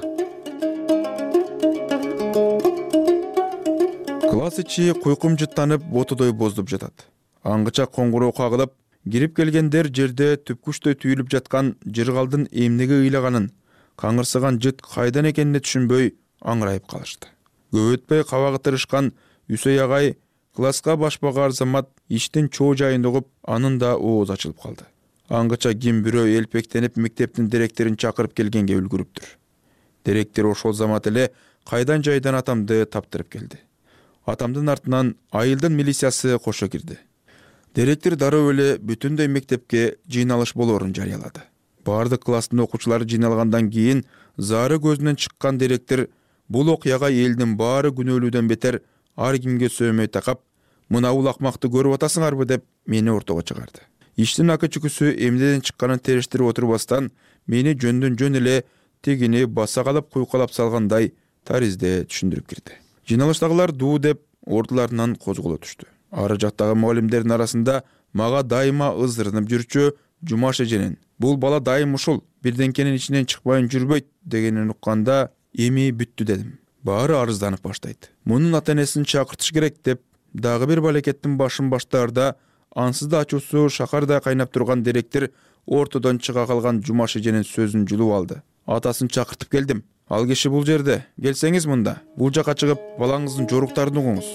Класс ичи куйкум жыттанып, ботудой боздуп жатат. Аңгыча коңгуроо кагылып, кирип келгендер жерде түпкүчтөй түйүлүп жаткан жыргалдын эмнеге ыйлаганын, каңырсыган жыт кайдан экенине түшүнбөй аңырайып калышты. Көп өтпөй кабагы тырышкан Үсөй агай класска башпага арзамат иштин чоо жайын угуп, анын да ооз ачылып калды. Аңгыча ким бирөө элпектенип мектептин директорун чакырып келгенге үлгүрүптүр. Директор ошол замат эле кайдан жайдан атамды таптырып келди. Атамдын артынан айылдын милициясы кошо кирди. Директор дароо эле бүтүндөй мектепке жыйналыш болоорун жарыялады. Бардык класстын окуучулары жыйналгандан кийин зары көзүнөн чыккан директор бул окуяга элдин баары күнөөлүүдөн бетер ар кимге сөөмөй такап, мына бул акмакты көрүп атасыңарбы деп мени ортого чыгарды. Иштин акы чүкүсү эмнеден чыкканын териштирип отурбастан, мени жөндөн жөн эле тегини баса калып куйкалап салгандай таризде түшүндүрүп кирди. Жыйналыштагылар дуу деп ордуларынан козголо түштү. Ары жактагы мугалимдердин арасында мага дайыма ыздырынып жүрчү Жумаш эженин бул бала дайым ушул бирденкенин ичинен чыкпайын жүрбөйт дегенин укканда эми бүттү дедим. Баары арызданып баштайт. Мунун ата-энесин чакыртыш керек деп дагы бир балекеттин башын баштаарда ансыз да ачуусу шакардай кайнап турган директор ортодон чыга калган Жумаш эженин сөзүн жулуп алды. Атасын чакыртып келдим. Ал киши бул жерде. Келсеңиз мында. Бул жака чыгып, балаңыздын жоруктарын угуңуз.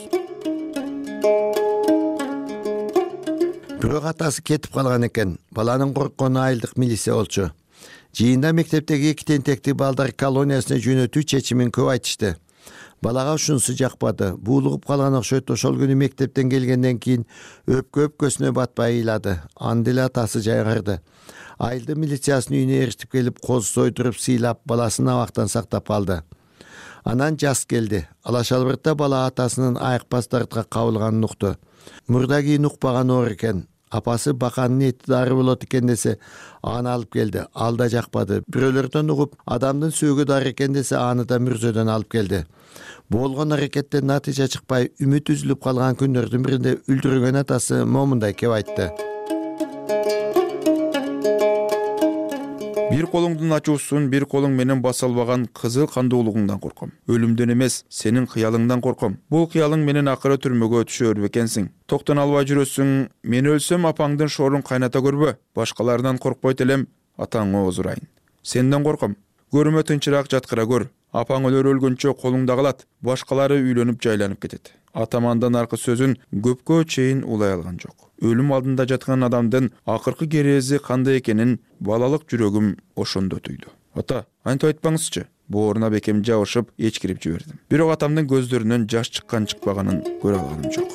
Бирок атасы кетип калган экен. Баланын корккону айылдык милиция болчу. Жыйында мектептеги эки тентекти балдар колониясына жөнөтүү чечимин көп айтышты. Балага ушунусу жакпады. Буулугуп калган окшойт. Ошол күнү мектептен келгенден кийин өпкөсүнө батпай ыйлады. Анда эле атасы жайгарды. Айылдын милициясынын үйүнө эрişип келип, коз сойдуруп сыйлап, баласын абактан сактап алды. Анан жаз келди. Алашалбыртта бала атасынын айыкпас дартка кабылганын укту. Мурда кийин укпаган оор экен. Апасы баканын эти дары болот экен десе, аны алып келди. Ал да жакпады. Бирөөлөрдөн угуп, адамдын сөөгү дары экен десе, аны да мүрзөдөн алып келди. Болгон аракеттен натыйжа чыкпай, үмүт үзүлүп калган күндөрдүн биринде үлдүргөн атасы момундай кеп айтты. Бир колуңдун ачуусун бир колуң менен баса албаган кызыл кандуулугуңдан корком. Өлүмдөн эмес, сенин кыялыңдан корком. Бул кыялың менен акыры түрмөгө түшөр бекенсиң. Токтон албай жүрөсүң. Мен өлсөм апаңдын шоорун кайната көрбө. Башкалардан коркпойт элем, атаңа озурайын. Сенден корком. Көрүмө тынчыраак жаткыра көр. Апаң өлөр өлгөнчө колуңда калат. Башкалары үйлөнүп жайланып кетет. Атамандан аркы сөзүн көпкө чейин улай алган жок. Өлүм алдында жаткан адамдын акыркы керези кандай экенин балалык жүрөгүм ошондо түйдү. Ата, антип айтпаңызчы. Бооруна бекем жабышып эчкирип жибердим. Бирок атамдын көздөрүнөн жаш чыккан чыкпаганын көрө алганым жок.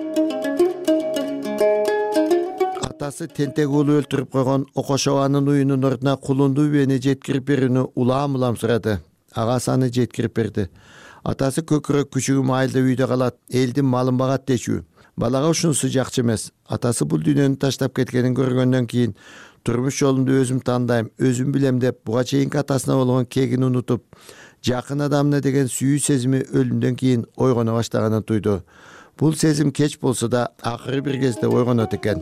Атасы тентек уулу өлтүрүп койгон Окошованын уюнун ордуна кулунду бени жеткирип берүүнү улам сурады. Агасы аны жеткирип берди. Атасы көкүрөк күчүгү майылда үйдө калат, элдин малын багат дечүү. Балага ушунусу жакчы эмес. Атасы бул дүйнөнү таштап кеткенин көргөндөн кийин турмуш жолунду өзүм тандайм, өзүм билем деп буга чейинки атасына болгон кегин унутуп, жакын адамына деген сүйүү сезими өлүмдөн кийин ойгоно баштаганын туйду. Бул сезим кеч болсо да акыры бир кезде ойгонот экен.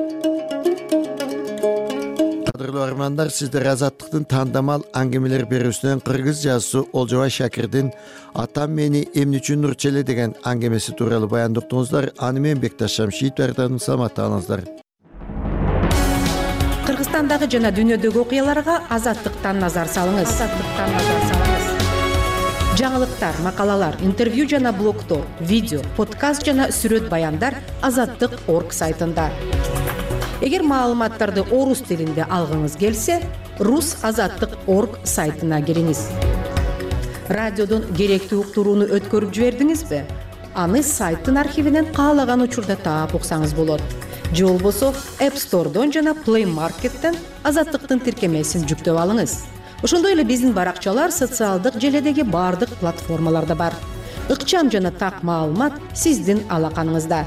Кадырлуу армандар, сиздер Азаттыктын тандамал аңгемелер берүүсүнөн кыргыз жазуусу Олжобай Шакирдин «Атам мени эмне үчүн урчу эле» деген аңгемеси тууралуу баяндоо уктуңуздар. Аны мен Бекташ Шамшиев даярдадым. Саламатта калыңыздар. Кыргызстандагы жана дүйнөдөгү окуяларга Азаттыктан назар салыңыз. Жаңылыктар, макалалар, интервью жана блогтор, видео, подкаст жана сүрөт баяндар Азаттык.орг сайтында. Эгер маалыматтарды орус тилинде алгыңыз келсе, rusazаттык.org сайтына кириңиз. Радиодон керектүү уктурууну өткөрүп жибердиңизби? Аны сайттын архивинен каалаган учурда таап уксаңыз болот. Же болбосо App Store'дон жана Play Market'тен Азаттыктын тиркемесин жүктөп алыңыз. Ошондой эле биздин баракчалар социалдык желедеги бардык платформаларда бар. Ыкчам жана так маалымат сиздин алаканыңызда.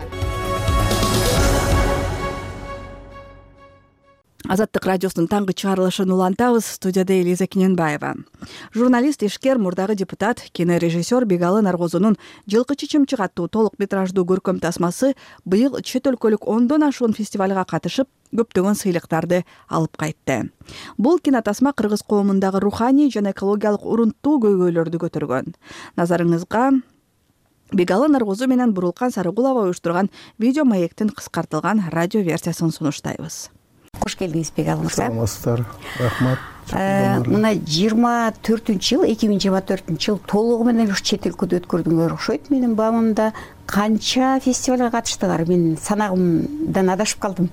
Азаттык радиосунун таңкы чыгарылышын улантабыз. Студияда Элиза Кененбаева. Журналист, ишкер, мурдагы депутат, кинорежиссер Бегалы Наргозунун жылкы чычымчык аттуу толук метраждуу көркөм тасмасы быйыл чет өлкөлүк 10дон ашуун фестивалга катышып, көптөгөн сыйлыктарды алып кайтты. Бул кинотасма кыргыз коомундагы руханий жана экологиялык урунттуу көйгөйлөрдү көтөргөн. Назарыңызга Бегалы Наргозу менен Бурулкан Сарыгулова уюштурган видео маектин кыскартылган радио версиясын сунуштайбыз. Кош келдиңиз, Бегалы мырза. Саламатсыздар. Рахмат. Мына 24-жыл, 2024-жыл толугу менен ушу чет өлкөдө өткөрдүңөр окшойт. Менин баамымда канча фестивалга катыштыңар? Мен санагымдан адашып калдым.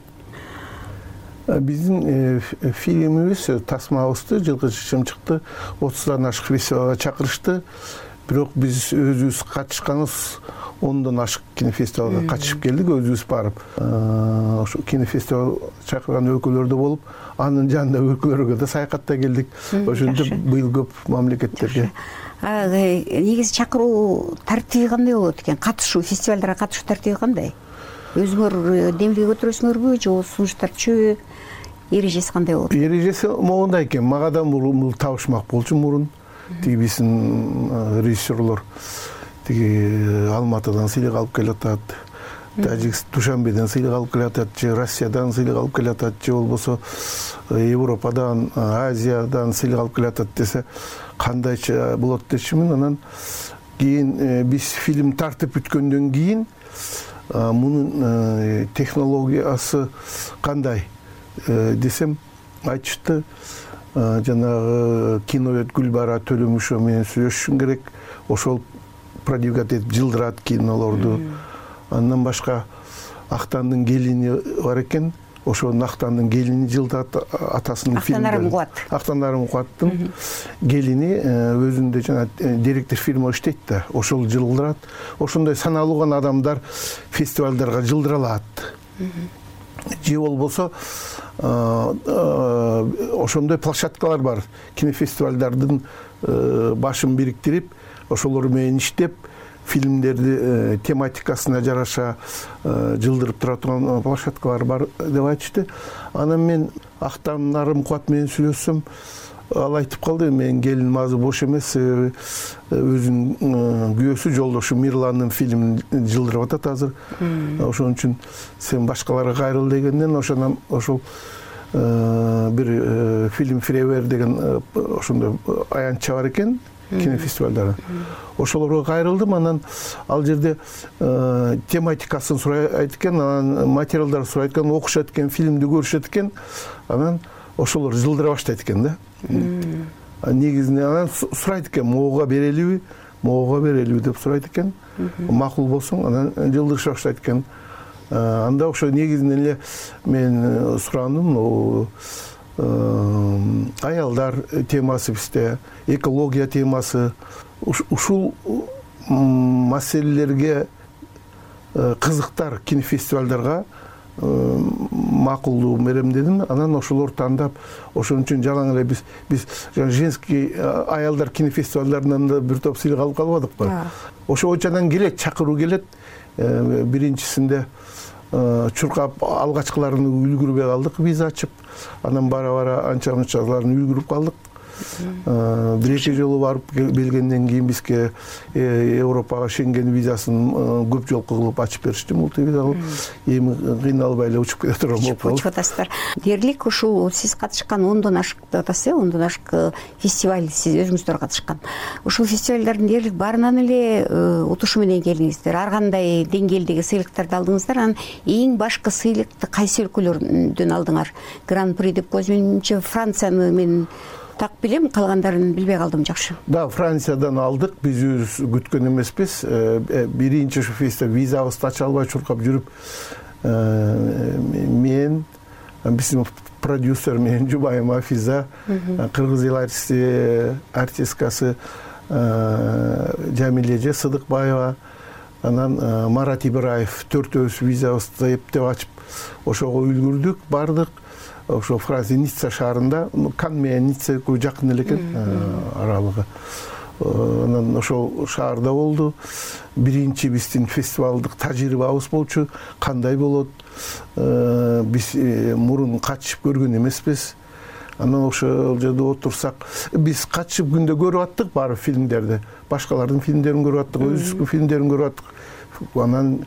Биздин фильмибиз, тасмабызды жылкы чычымчыкты 30дан ашык фестивалга чакырышты. Бирок биз өзүбүз катышканыбыз 10дон ашык кинофестивалга катышып келдик, өзүбүз барып. Ошо кинофестивал чакырган өлкөлөрдө болуп, анын жанында өлкөлөргө да саякатта келдик. Ошентип быйыл көп мамлекеттерге. Негизи чакыруу тартиби кандай болот экен? Катышуу, фестивалдарга катышуу тартиби кандай? Өзүңөр демилге көтөрөсүңөрбү, же сунуштарчы, эрежеси кандай болот? Эрежеси могундай экен. Мага да бул табышмак болчу мурун. Тиги биздин режиссерлор Алматыдан сыйлык алып келатат, Душанбеден сыйлык алып келатат, же Россиядан сыйлык алып келатат, же болбосо Европадан, Азиядан сыйлык алып келатат десе, кандайча болот дечимин. Анан кийин биз фильм тартып бүткөндөн кийин мунун технологиясы кандай десем, айтышты, жанагы киновед Гүлбара Төлөмүшова менен сүйлөшүшүң керек. Ошол продвигать этип жылдырат кинолорду. Андан башка Актандын келини бар экен. Ошонун Актандын келини жылдат атасынын фильмин. Актанарым Куаттын келини өзүндө жана директор фильмде иштейт да, ошол жылдырат. Ошондой саналуу гана адамдар фестивалдарга жылдыра алат. Же болбосо ошондой площадкалар бар. Кинофестивалдардын башын бириктирип, ошолор менен иштеп, фильмдерди тематикасына жараша жылдырып тура турган площадкалар бар деп айтышты. Анан мен Актанарым Куат менен сүйлөшсөм, ал айтып калды, менин келиним азыр бош эмес, өзүнүн күйөөсү жолдошу Мирландын фильмин жылдырып атат азыр. Ошон үчүн сен башкаларга кайрыл дегенден ошол бир фильм фревер деген ошондой аянтча бар экен кинофестивалдары. Ошолорго кайрылдым, анан ал жерде тематикасын сурайт экен, анан материалдар сурайт экен, окушат экен, фильмди көрүшөт экен, анан ошолор жылдыра баштайт экен да. Негизинде анан сурайт экен, могуга берелиби деп сурайт экен. Макул болсоң, анан жылдырыша баштайт экен. Анда ошо негизинен эле мен сурандым, аялдар темасы бизде, экология темасы, ушул маселелерге кызыктар кинофестивалдарга макулдуу берем дедим. Анан ошолор тандап, ошон үчүн жалаң эле биз женский аялдар кинофестивалдарынан да бир топ сыйлык алып калбадыкпы. Ошо очадан келет, чакыруу келет. Биринчисинде чуркап алгачкыларын үлгүрбөй калдык, виза ачып, анан бара анча-мынчаларын үлгүрүп калдык. Бир эки жолу барып келгенден кийин бизге Европага Шенген визасын көп жолку кылып ачып беришти, мультивиза кылып. Эми кыйналбай эле учуп кете турган болуп калды. Учуп атасыздар. Дээрлик ушул сиз катышкан 10дон ашык деп атасыз, 10дон ашык фестиваль сиз өзүңүздөр катышкан. Ушул фестивалдардын дээрлик баарынан эле утушу менен келдиңиздер. Ар кандай деңгээлдеги сыйлыктарды алдыңыздар. Анан эң башкы сыйлыкты кайсы өлкөлөрдөн алдыңар? Гран-при деп көзүмчө Францияны мен так билем, калгандарын билбей калдым жакшы. Да, Франциядан алдык, биз өз күткөн эмеспиз. Биринчи ушу фестиваль визабызды ача албай чуркап жүрүп, мен, биздин продюсер менен жубайым Афиза, кыргыз эл артисткасы Жамилеже Сыдыкбаева, анан Марат Ибраев төртөөбүз визабызды эптеп ачып, ошого үлгүрдүк, бардык. Ошо Франция Ницца шаарында, Кан менен Ницца жакын эле экен аралыгы. Анан ошол шаарда болду. Биринчи биздин фестивалдык тажрыйбабыз болчу. Кандай болот? Биз мурун катышып көргөн эмеспиз. Анан ошол жерде отурсак, биз катышып күндө көрүп аттык баары фильмдерди. Башкалардын фильмдерин көрүп аттык, өзүбүздүн фильмдерин көрүп аттык. Анан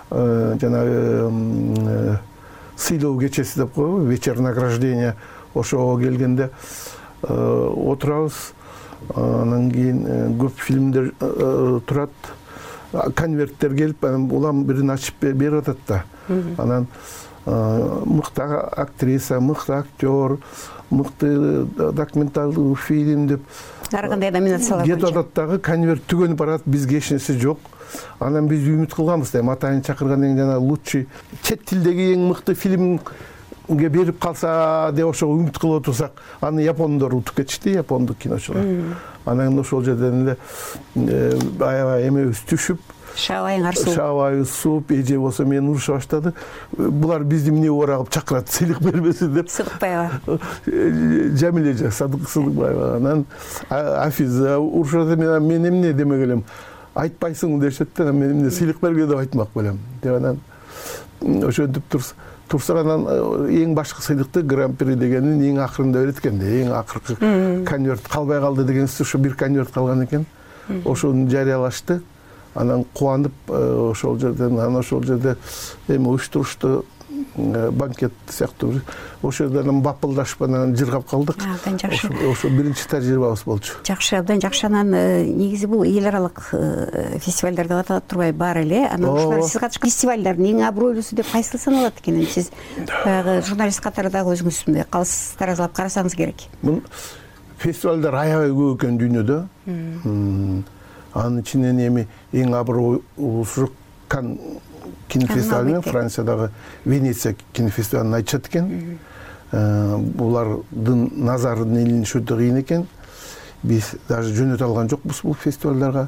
жанагы сыйлоо кечеси деп коебу, вечер награждения, ошого келгенде отурабыз. Анан кийин көп фильмдер турат, конверттер келип, анан улам бирин ачып берип атат да. Анан мыкты актриса, мыкты актер, мыкты документалдуу фильм деп ар кандай номинациялар кетип атат дагы, конверт түгөнүп барат, бизге эч нерсе жок. Анан биз үмүт кылганбыз да, Матайын чакыргандан кийин жана лучший чет тилдеги эң мыкты фильмге берип калса деп ошого үмүт кылып отурсак, аны япондор утуп кетишти, япондук киночулар. Анан ошол жерден эле аябай эмебиз түшүп, шабайыбыз сууп, эже болсо мени уруша баштады. Булар бизди эмне орагып чакырат, сыйлык бербесин деп. Сыдыкбаева. Жамилеже Сыдыкбаева. Анан Афиза урушат, мен эмне демек элем. Айтпайсың дешет да, мен эмне сыйлык берге деп айтмак белем. Деп анан ошентип турсак, анан эң башкы сыйлыкты гран-при дегенин эң акырында берет экен да, эң акыркы конверт калбай калды дегенсиз, ошо бир конверт калган экен. Ошону жарыялашты. Анан кубанып ошол жерден, эми уюштурушту банкет сыяктуу ошол жерден бапылдашып анан жыргап калдык. Ошо биринчи тажрыйбабыз болчу. Жакшы, абдан жакшы. Анан негизи бул эл аралык фестивалдар деп аталат турбай бар эле. Анан ушулар сиз катышкан фестивалдардын эң абройлуусу деп кайсы саналат экен? Сиз баягы журналист катары дагы өзүңүз мындай калыс таразалап карасаңыз керек. Бул фестивалдар аябай көп экен дүйнөдө. Анын ичинен эми эң абройлуусу Кан кинофестиваль, Франциядагы Венеция кинофестивалын айтышат экен. Булардын назарын илиниш өтө кыйын экен. Биз даже жөнөтө алган жокпуз бул фестивалдарга.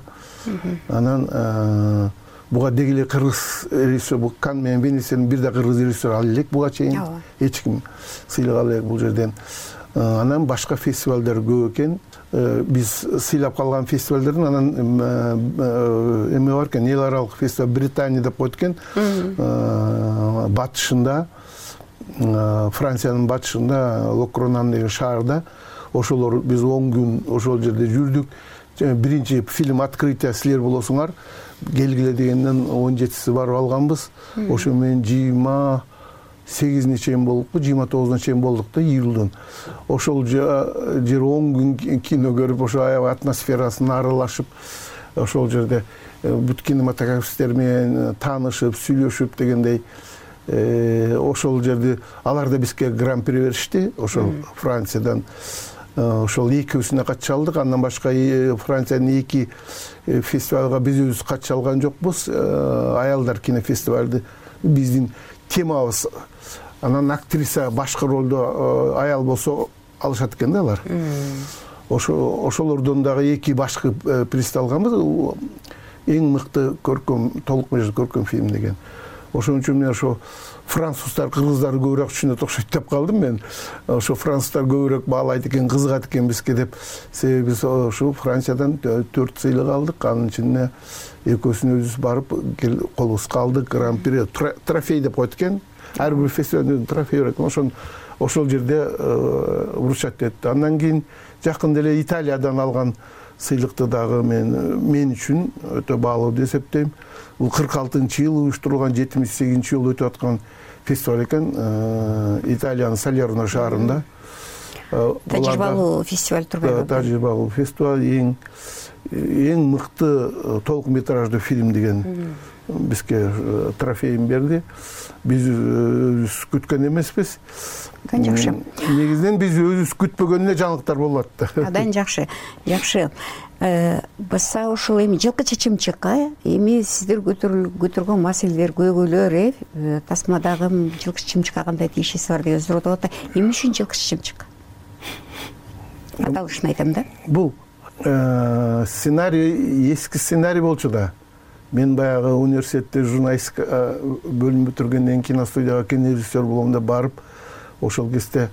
Анан буга дегеле кыргыз режиссер, бул Кан менен Венецияны бир да кыргыз режиссер ала элек буга чейин. Эч ким сыйлык ала элек бул жерден. Анан башка фестивалдар көп экен. Биз сыйлап калган фестивалдардын анан эме бар экен, эл аралык фестиваль Британия деп коет экен. Батышында, Франциянын батышында, Локронан деген шаарда, ошолор биз 10 күн ошол жерде жүрдүк. Биринчи фильм открытие силер болосуңар, келгиле дегенден 17си барып алганбыз. Ошо менен 20 сегизине чейин болдукпу, 29-на чейин болдук да, июлдун. Ошол жер 10 күн кино көрүп, ошо аябай атмосферасын аралашып, ошол жерде бүт кинематографисттер менен таанышып, сүйлөшүп дегендей, ошол жерде алар да бизге гран-при беришти, ошол Франциядан. Ошол экөөсүнө катыша алдык, андан башка Франциянын 2 фестивалга биз өзүбүз катыша алган жокпуз. Аялдар кинофестивалды биздин темабыз. Анан актриса башкы ролдо аял болсо алышат экен да алар. Ошолордон дагы 2 башкы приз алганбыз. Эң мыкты көркөм, толук меже көркөм фильм деген. Ошон үчүн мен ошо француздар, кыргыздар көбүрөөк түшүнөт окшойт деп калдым мен. Ошо француздар көбүрөөк баалайт экен, кызыгат экен бизге деп. Себеби биз ошо Франциядан 4 сыйлык алдык. Анын ичинде экөөсүн өзүбүз барып колубузга алдык. Гран-при трофей деп коет экен. Ар бир фестивалдын трофей бар экен. Ошол жерде урушат этти. Андан кийин жакында эле Италиядан алган сыйлыкты дагы мен үчүн өтө баалуу деп эсептейм. Бул 46-жыл уюштурулган, 78-жыл өтүп аткан фестиваль экен, Италиянын Салерно шаарында. Тажрыйбалуу фестиваль турбайбы? Тажрыйбалуу фестиваль, эң мыкты толук метраждуу фильм деген бизге трофейин берди. Биз өзүбүз күткөн эмеспиз. Абдан жакшы. Негизинен биз өзүбүз күтпөгөнүнө жаңылыктар болуп атты. Абдан жакшы. Жакшы. Баса ошол эми жылкы чычымчыкка, эми сиздер көтөргөн маселелер, көйгөйлөр, тасмадагы жылкы чычымчыкка кандай тиешеси бар деген суроо болот. Эмне үчүн жылкы чычымчык? Аталышын айтам да. Бул сценарий, эски сценарий болчу да. Мен баягы университетте журналистика бөлүм бүтүргөндөн кийин киностудияга кинорежиссер болом деп барып, ошол кезде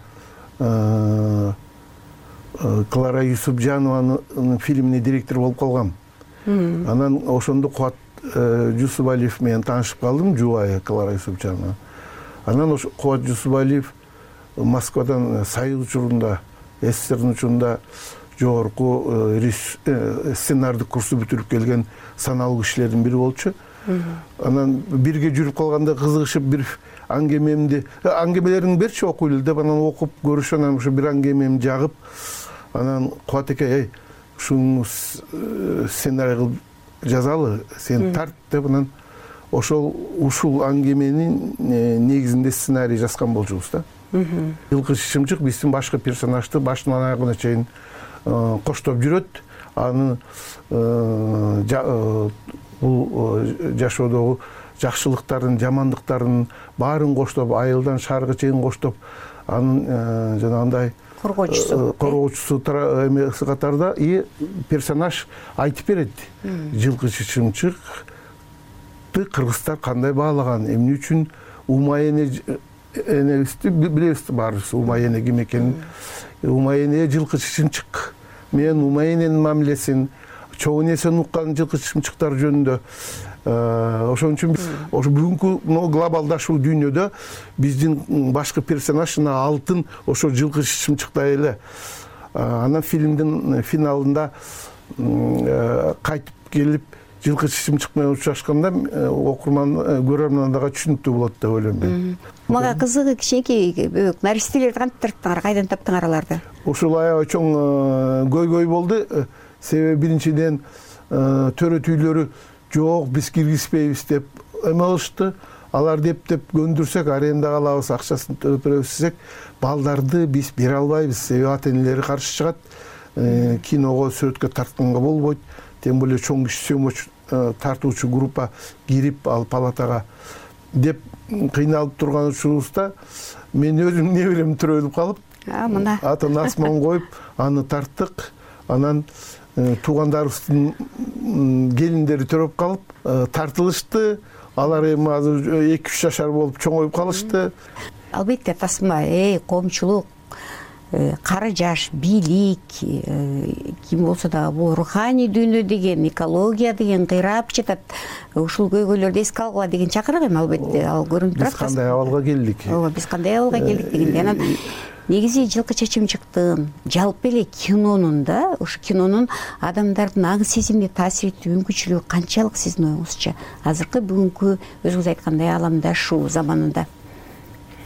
Клара Юсупжанованын фильмине директор болуп калгам. Анан ошондо Кубат Жусупалиев менен таанышып калдым, жубайы Клара Юсупжанова. Анан Кубат Жусупалиев Москвадан Союз учурунда, СССРдин учурунда жогорку сценардык курсу бүтүрүп келген саналуу кишилердин бири болчу. Анан бирге жүрүп калганда кызыгышып бир аңгемелериңди берчи окуйлу деп анан окуп көрүшүп, анан ушу бир аңгемемди жагып, анан Кубат эке, ушуну сценарий кылып жазалы, сен тарт деп анан ушул аңгеменин негизинде сценарий жазган болчубуз да. Жылкы чычымчык биздин башкы персонажды башынан аягына чейин коштоп жүрөт. Аны бул жашоодогу жакшылыктарын, жамандыктарын баарын коштоп, айылдан шаарга чейин коштоп, анын жанагындай коргоочусу эмеси катарда персонаж айтып берет. Жылкы чычымчыкты кыргыздар кандай баалаган, эмне үчүн Умай энебизди билебиз баарыбыз, Умай эне ким экенин. Умай эне жылкы чычымчык. Мен Умай эненин мамилесин, чоң энесин уккан жылкы чычымчыктар жөнүндө. Ошон үчүн ошо бүгүнкү глобалдашуу дүйнөдө биздин башкы персонаж алтын ошо жылкы чычымчыктай эле. Анан фильмдин финалында кайтып келип жылкы чычымчык менен учурашканда окурман, көрөрман дагы түшүнүктүү болот деп ойлойм мен. Мага кызыгы кичинекей наристелерди кантип таптыңар, кайдан таптыңар аларды? Ушул аябай чоң көйгөй болду. Себеби биринчиден төрөтүүлөрү жок, биз киргизбейбиз деп эме кылышты. Алар деп көндүрсөк, арендага алабыз, акчасын төлөп беребиз десек, балдарды биз бере албайбыз. Себеби ата-энелери каршы чыгат. Киного, сүрөткө тартканга болбойт. Тем более чоң киши сөмөч тартуучу группа кирип ал палатага деп кыйналып турган учурубузда мен өзүм неберем төрөлүп калып, атын асман коюп, аны тарттык. Анан туугандарыбыздын келиндери төрөп калып, тартылышты. Алар эми азыр 2-3 жашар болуп чоңоюп калышты. Албетте тасма, коомчулук, кары жаш, бийлик, ким болсо да бул руханий дүйнө деген, экология деген кыйрап жатат. Ушул көйгөйлөрдү эске алгыла деген чакырык эми албетте, ал көрүнүп турат. Биз кандай абалга келдик? Ооба, биз кандай абалга келдик дегенде. Анан негизи жылкы чычымчыктын, жалпы эле кинонун да, ушу кинонун адамдардын аң сезимине таасир этүү мүмкүнчүлүгү канчалык сиздин оюңузча? Азыркы бүгүнкү өзүңүз айткандай аламдашуу заманында.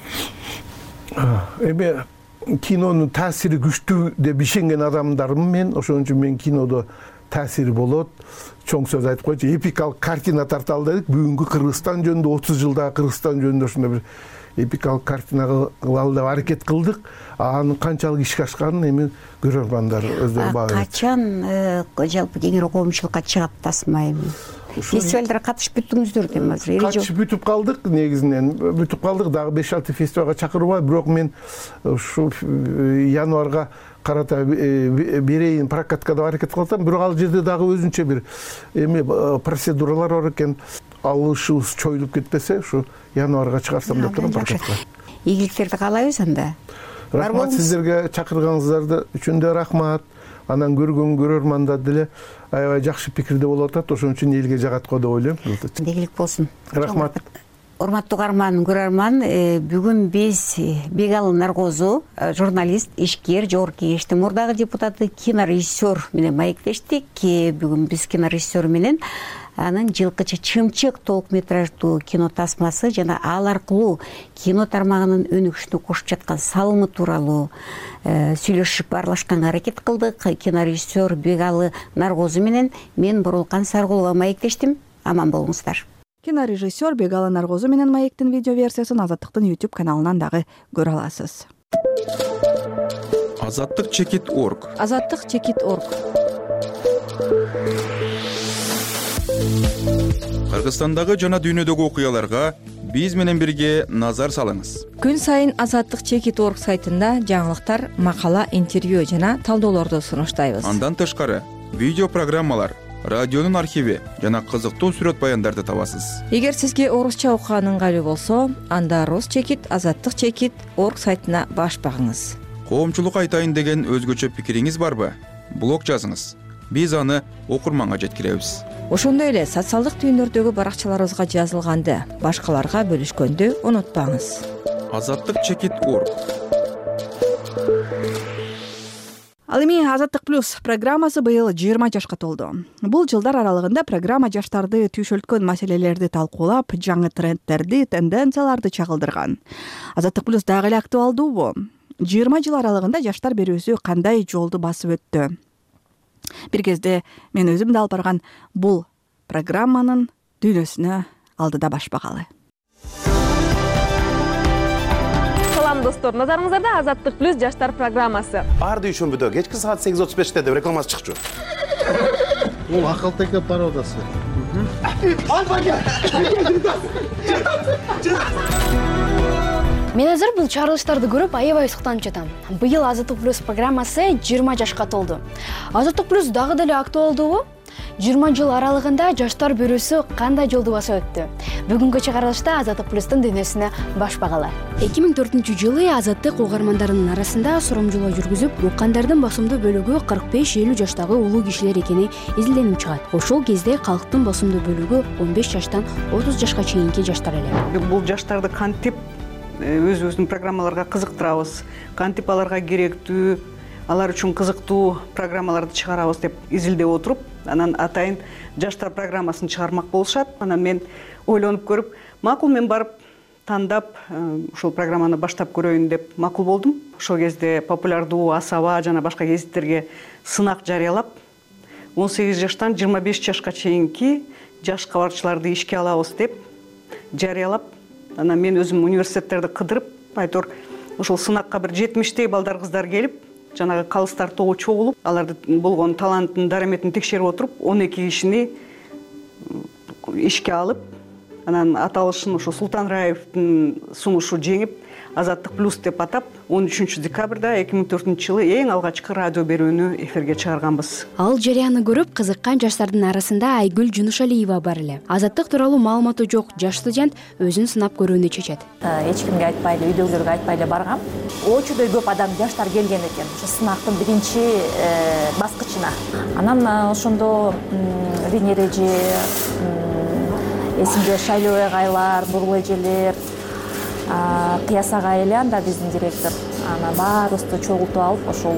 эми кинонун таасири күчтүү деп ишенген адамдармын мен. Ошон үчүн мен кинодо таасири болот. Чоң сөз айтып койчу, эпикалык картина тарталы дедик. Бүгүнкү Кыргызстан жөнүндө 30 жылдагы Кыргызстан жөнүндө ошондой бир эпикалык картина кылалы деп аракет кылдык. Анын канчалык ишке ашканын эми көрөрмандар өздөрү баа берет. Качан жалпы кеңири коомчулукка чыгат тасма эми? Фестивалдарга катышып бүттүңүздөр дейм азыр. Катышып бүтүп калдык, негизинен бүтүп калдык. Дагы 5-6 фестивалга чакырбай, бирок мен ушу январга карата берейин прокатка деп аракет кылсам, бирок ал жерде дагы өзүнчө бир эми процедуралар бар экен. Алышыбыз чоюлуп кетпесе, ушу январга чыгарсам деп турам прокатка. Ийгиликтерди каалайбыз анда. Рахмат сиздерге, чакырганыңыздар үчүн да рахмат. Анан көргөн көрөрмандар деле аябай жакшы пикирде болуп атат. Ошон үчүн элге жагат го деп ойлойм. Ийгилик болсун. Рахмат. Урматтуу көрөрман, бүгүн биз Бегалы Наргозу, журналист, ишкер, жогорку кеңештин мурдагы депутаты, кинорежиссер менен маектештик. Бүгүн биз кинорежиссер менен анын жылкыча Чымчык толук метраждуу кино тасмасы жана ал аркылуу кино тармагынын өнүгүшүнө кошуп жаткан салымы тууралуу сүйлөшүп баарлашканга аракет кылдык. Кинорежиссер Бегалы Наргозу менен мен Боролкан Саргулова маектештим. Аман болуңуздар. Кинорежиссер Бегалы Наргозу менен маектин видео версиясын Азаттыктын YouTube каналынан дагы көрө аласыз. Азаттык.org. Азаттык.org. Кыргызстандагы жана дүйнөдөгү окуяларга биз менен бирге назар салыңыз. Күн сайын Азаттык.org сайтында жаңылыктар, макала, интервью жана талдоолорду сунуштайбыз. Андан тышкары видео программалар, радионун архиви жана кызыктуу сүрөт баяндарды табасыз. Эгер сизге орусча окуган ыңгайлуу болсо, анда rus.azattik.org сайтына баш багыңыз. Коомчулукка айтайын деген өзгөчө пикириңиз барбы? Блог жазыңыз. Биз аны окурманга жеткиребиз. Ошондой эле социалдык түйүндөрдөгү баракчаларыбызга жазылганды башкаларга бөлүшкөндү унутпаңыз. Азаттык.org. Ал эми Азаттык плюс программасы быйыл 20 жашка толду. Бул жылдар аралыгында программа жаштарды түйшөлткөн маселелерди талкуулап, жаңы трендтерди, тенденцияларды чагылдырган. Азаттык плюс дагы эле актуалдуубу? 20 жыл аралыгында жаштар берүүсү кандай жолду басып өттү? Бир кезде мен өзүм да алып барган бул программанын дүйнөсүнө алдыда баш багалы. Салам достор, назарыңыздарда Азаттык плюс жаштар программасы. Барды ишенбөдө кечки саат 8:35 деп рекламасы чыкчу. Бул акылтеке пародасы. Мен азыр бул чыгарылыштарды көрүп аябай суктанып жатам. Быйыл Азаттык плюс программасы 20 жашка толду. Азаттык плюс дагы деле актуалдуубу? 20 жыл аралыгында жаштар берүүсү кандай жолду басып өттү? Бүгүнкү чыгарылышта Азаттык плюстун дүйнөсүнө баш багалы. 2004-жылы Азаттык угармандарынын арасында сурамжылоо жүргүзүп, уккандардын басымдуу бөлүгү 45-50 жаштагы улуу кишилер экени изилденип чыгат. Ошол кезде калктын басымдуу бөлүгү 15 жаштан 30 жашка чейинки жаштар эле. Бул жаштарды кантип өзүбүздүн программаларга кызыктырабыз, кантип аларга керектүү, алар үчүн кызыктуу программаларды чыгарабыз деп изилдеп отуруп, анан атайын жаштар программасын чыгармак болушат. Анан мен ойлонуп көрүп, макул мен барып тандап ушул программаны баштап көрөйүн деп макул болдум. Ошол кезде популярдуу Асаба жана башка гезиттерге сынак жарыялап, 18 жаштан 25 жашка чейинки жаш кабарчыларды ишке алабыз деп жарыялап, анан мен өзүм университеттерди кыдырып, айтор ушул сынакка бир 70тей балдар кыздар келип, жанагы калыстар тобу чогулуп, алардын болгон талантын, дараметин текшерип отуруп, 12 кишини ишке алып, анан аталышын ошо Султан Раевдин сунушу жеңип, Азаттык плюс деп атап, 13 декабрда 2004-жылы эң алгачкы радио берүүнү эфирге чыгарганбыз. Ал жарыяны көрүп кызыккан жаштардын арасында Айгүл Жунушалиева бар эле. Азаттык тууралуу маалыматы жок жаш студент өзүн сынап көрүүнү чечет. Эч кимге айтпай эле, үйдөгүлөргө айтпай эле баргам. Очудой көп адам жаштар келген экен, ошо сынактын биринчи баскычына. Анан ошондо Рине эже, эсимде Шайлоо агайлар, Бурул эжелер, Кыяс агай эле анда биздин директор. Ана баарыбызды чогултуп алып, ошол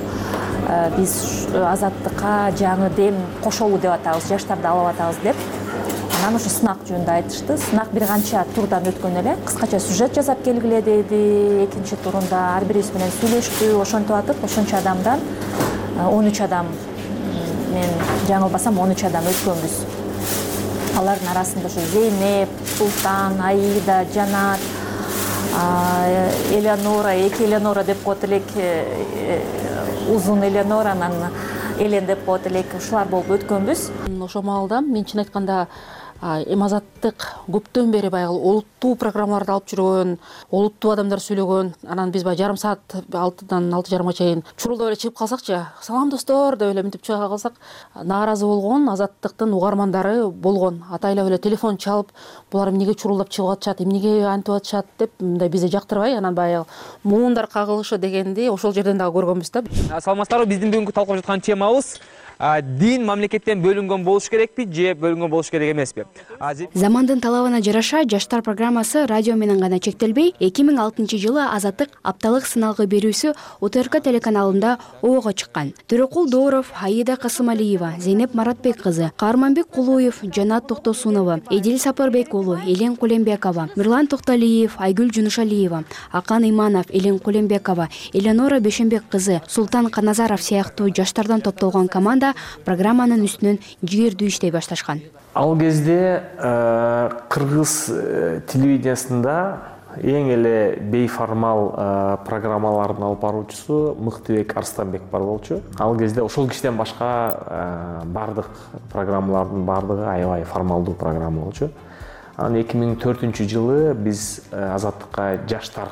биз Азаттыкка жаңы дем кошолу деп атабыз, жаштарды алып атабыз деп анан ошо сынак жөнүндө айтышты. Сынак бир канча турдан өткөн эле. Кыскача сюжет жасап келгиле деди. Экинчи турунда ар бирибиз менен сүйлөштү. Ошентип атып, ошончо адамдан 13 адам, мен жаңылбасам 13 адам өткөнбүз. Алардын арасында ошо Зейнеп, Султан, Аида, Жанат, Элеонора, эки Элеонора деп коет элек, узун Элеонора, анан Элен деп коет элек, ушулар болуп өткөнбүз. Ошо маалда мен чын айтканда эми Азаттык көптөн бери баягы олуттуу программаларды алып жүргөн, олуттуу адамдар сүйлөгөн. Анан биз жарым саат 6-дан 6:30 чейин чурулдап эле чыгып калсакчы, салам достор деп эле мынтип чыга калсак, нааразы болгон Азаттыктын угармандары болгон. Атайлап эле телефон чалып, булар эмнеге чурулдап чыгып атышат, эмнеге антип атышат деп мындай бизди жактырбай, анан баягы муундар кагылышы дегенди ошол жерден дагы көргөнбүз да. Саламатсыздарбы, биздин бүгүнкү талкуулап жаткан темабыз дин мамлекеттен бөлүнгөн болуш керекпи же бөлүнгөн болуш керек эмеспи? Замандын талабына жараша жаштар программасы радио менен гана чектелбей, 2006-жылы Азаттык апталык сыналгы берүүсү УТРК телеканалында оого чыккан. Төрөкул Дооров, Аида Касымалиева, Зейнеп Маратбек кызы, Каарманбек Кулуев, Жанат Токтосунова, Эдил Сапарбек уулу, Элен Кулембекова, Мирлан Токталиев, Айгүл Жунушалиева, Акан Иманов, Элен Кулембекова, Элеонора Бешенбек кызы, Султан Каназаров сыяктуу жаштардан топтолгон команда программанын үстүнөн жигердүү иштей башташкан. Ал кезде кыргыз телевидениясында эң эле бейформал программалардын алып баруучусу Мыктыбек Арстанбек бар болчу. Ал кезде ошол кишиден башка бардык программалардын бардыгы аябай формалдуу программа болчу. Анан 2004-жылы биз Азаттыкка жаштар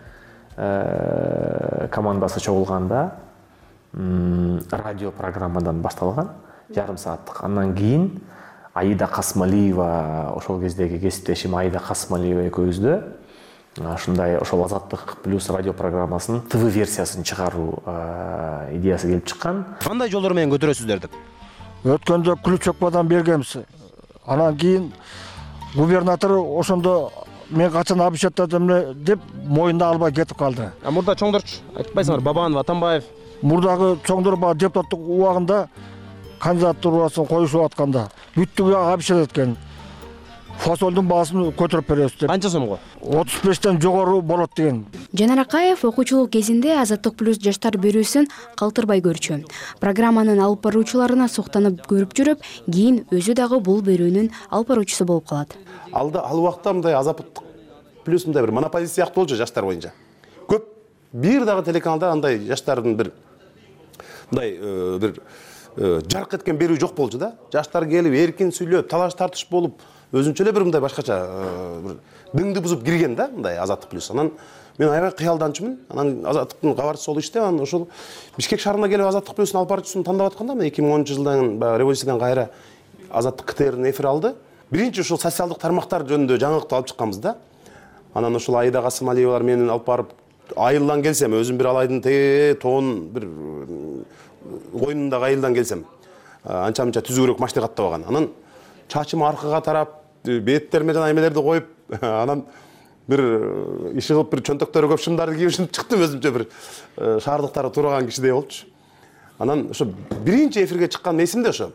командасы чогулганда радио программадан башталган, жарым сааттык. Андан кийин Аида Касымалиева, ошол кездеги кесиптешим Аида Касымалиева экөөбүздө ушундай ошол Азаттык плюс радио программасынын ТВ версиясын чыгаруу идеясы келип чыккан. Кандай жолдор менен көтөрөсүздөр деп? Өткөндө Ключокпадан бергенбиз. Анан кийин губернатор ошондо мен качан обещаттадым деп моюнда албай кетип калды. Мурда чоңдорчу айтпайсыңар, Бабанов, Атамбаев. Мурдагы чоңдор депутаттык убагында кандидатурасын коюшуп атканда бүттү буяга обещать эткен. Фасолдун баасын көтөрүп беребиз деп. Канча сомго? 35тен жогору болот деген. Жанар Акаев окуучулук кезинде Азаттык плюс жаштар берүүсүн калтырбай көрчү. Программанын алып баруучуларына суктанып көрүп жүрүп, кийин өзү дагы бул берүүнүн алып баруучусу болуп калат. Ал убакта мындай Азаттык плюс мындай бир монополист сыяктуу болчу жаштар боюнча. Көп бир дагы телеканалда андай жаштардын бир мындай бир жарк эткен берүү жок болчу да. Жаштар келип эркин сүйлөп, талаш тартыш болуп, өзүнчө эле бир мындай башкача бир дыңды бузуп кирген да, мындай Азаттык плюс. Анан мен аябай кыялданчумун. Анан Азаттыктын кабарчысы болуп иштеп, анан ошол Бишкек шаарына келип Азаттык плюстун алып баруучусун тандап атканда, 2010-жылдан баягы революциядан кайра Азаттык КТРдин эфир алды. Биринчи ошол социалдык тармактар жөнүндө жаңылыкты алып чыкканбыз да. Анан ошол Аида Касымалиевалар менен алып барып айылдан келсем, өзүм бир алайдын тоон бир койнундагы айылдан келсем, анча-мынча түзүгүрөөк машина каттабаган. Анан чачым аркага тарап, беттериме жана эмелерди коюп, анан бир иши кылып бир чөнтөктөрү көп шымдарды кийип чыктым, өзүмчө бир шаардыктары тураган кишидей болчу. Анан ошо биринчи эфирге чыккан эсимде ошо.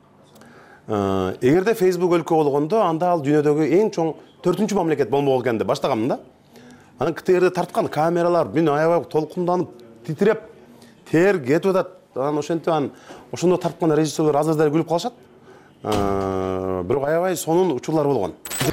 Эгерде Facebook өлкө болгондо, анда ал дүйнөдөгү эң чоң 4-чү мамлекет болмок экен деп баштаганмын да. Анан КТРде тарткан камералар мен аябай толкунданып, титиреп, тер кетип атат. Анан ошентип ошондо тарткан режиссерлер аз-аздай күлүп калышат. Бирок аябай сонун учурлар болгон.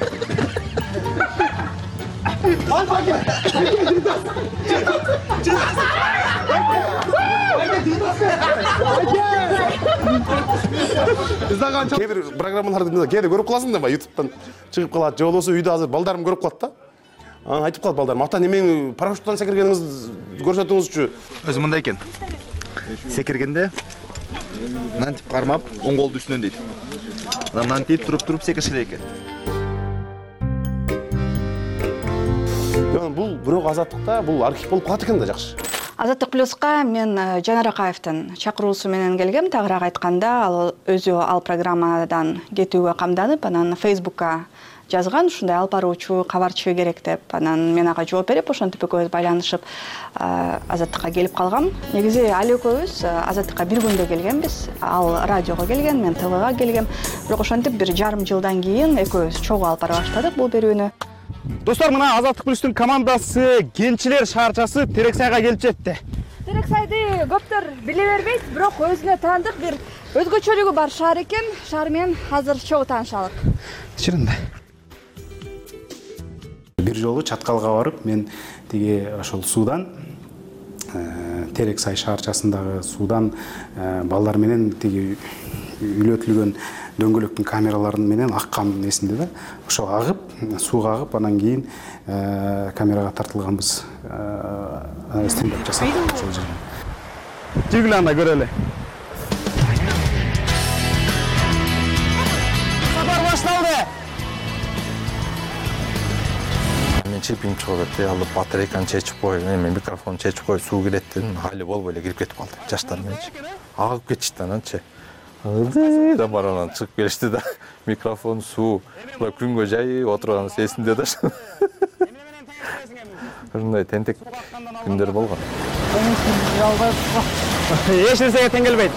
Кээ бир программаларды кээде көрүп каласың да, YouTube'дан чыгып калат, же болбосо үйдө азыр балдарым көрүп калат да. Анан айтып калат балдарым, ата немең парашюттан секиргениңизди көрсөтүңүзчү. Өзү мындай экен. Секиргенде мынтип кармап, оң колду үстүнөн дейт. Анан мынтип туруп секириш керек экен. Бул бирок Азаттыкта бул архив болуп калат экен да, жакшы. Азаттык плюска мен Жанар Акаевдин чакыруусу менен келгем. Тагыраак айтканда, ал өзү ал программадан кетүүгө камданып, анан Facebook'ка жазган, ушундай алып баруучу, кабарчы керек деп. Анан мен ага жооп берип, ошентип экөөбүз байланышып Азаттыкка келип калгам. Негизи али экөөбүз Азаттыкка бир күндө келгенбиз. Ал радиого келген, мен ТВга келгем. Бирок ошентип бир жарым жылдан кийин экөөбүз чогуу алып бара баштадык бул берүүнү. Достор, мына Азаттык плюстун командасы Кенчилер шаарчасы Терексайга келип жетти. Терексайды көптөр биле бербейт, бирок өзүнө таандык бир өзгөчөлүгү бар шаар экен. Шаар менен азыр чогуу таанышалык. Чынында. Бир жолу Чаткалга барып, мен тиги ошол суудан Терексай шаарчасындагы суудан балдар менен тиги үйлөтүлгөн дөңгөлөктүн камераларын менен аккан эсимде да. Ошо агып, сууга агып, анан кийин камерага тартылганбыз. Стендап жасап ошол жерде. Жүргүлө анда көрөлү. Сапар башталды. Мен чипим чыгып кетти, алып батарейканы чечип коюп, мен микрофон чечип коюп, суу кирет дедим, хали болбой эле кирип кетип калды. Жаштар мененчи. Агып кетишти ананчы. Да баранан чыгып келишти да. Микрофон, суу, күнгө жайып отурганыбыз эсимде да. Ушундай тентек күндөр болгон. Эч нерсеге тең келбейт.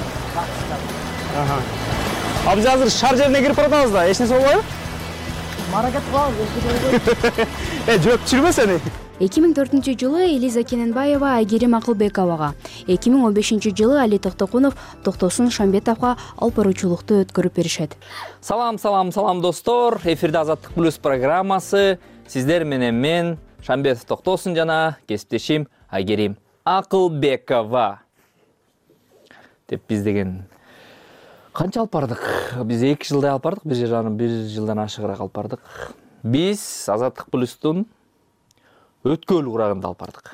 Биз азыр шаар жерине кирип баратабыз да, эч нерсе болбойбу? Маракет кылабыз. Жооп түшүрбө сени. 2004-жылы Элиза Кененбаева Айгерим Акылбековага, 2015-жылы Али Токтокунов Токтосун Шамбетовго алып баруучулукту өткөрүп беришет. Салам достор. Эфирде Азаттык плюс программасы. Сиздер менен мен Шамбетов Токтосун жана кесиптешим Айгерим Акылбекова. Деп биз деген канча алып бардык? Биз 2 жылдай алып бардык, 1 жылдан ашыгыраак алып бардык. Биз Азаттык плюстун өткөл урагында алып бардык.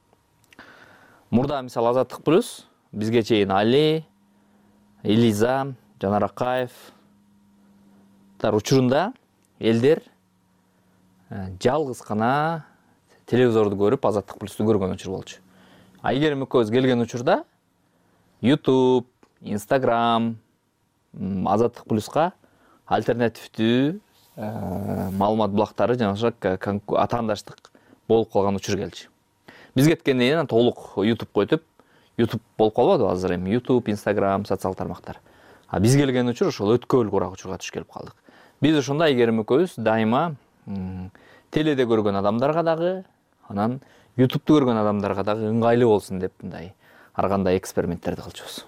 Мурда мисалы Азаттык плюс бизге чейин Али, Элиза, Жанар Акаев учурунда элдер жалгыз гана телевизорду көрүп Азаттык плюсту көргөн учур болчу. Айгерим экөөбүз келген учурда YouTube, Instagram, Азаттык плюска альтернативдүү маалымат булактары жана атаандаштык болуп калган учур келчү. Биз кеткенден кийин толук YouTube койтуп, YouTube болуп калбады азыр эми YouTube, Instagram, социал тармактар. Биз келген учур ошол өткөл курак учурга түшүп келип калдык. Биз ошондо Айгерим экөөбүз дайыма теледе көргөн адамдарга дагы, анан YouTube'ду көргөн адамдарга дагы ыңгайлуу болсун деп мындай ар кандай эксперименттерди кылчубуз.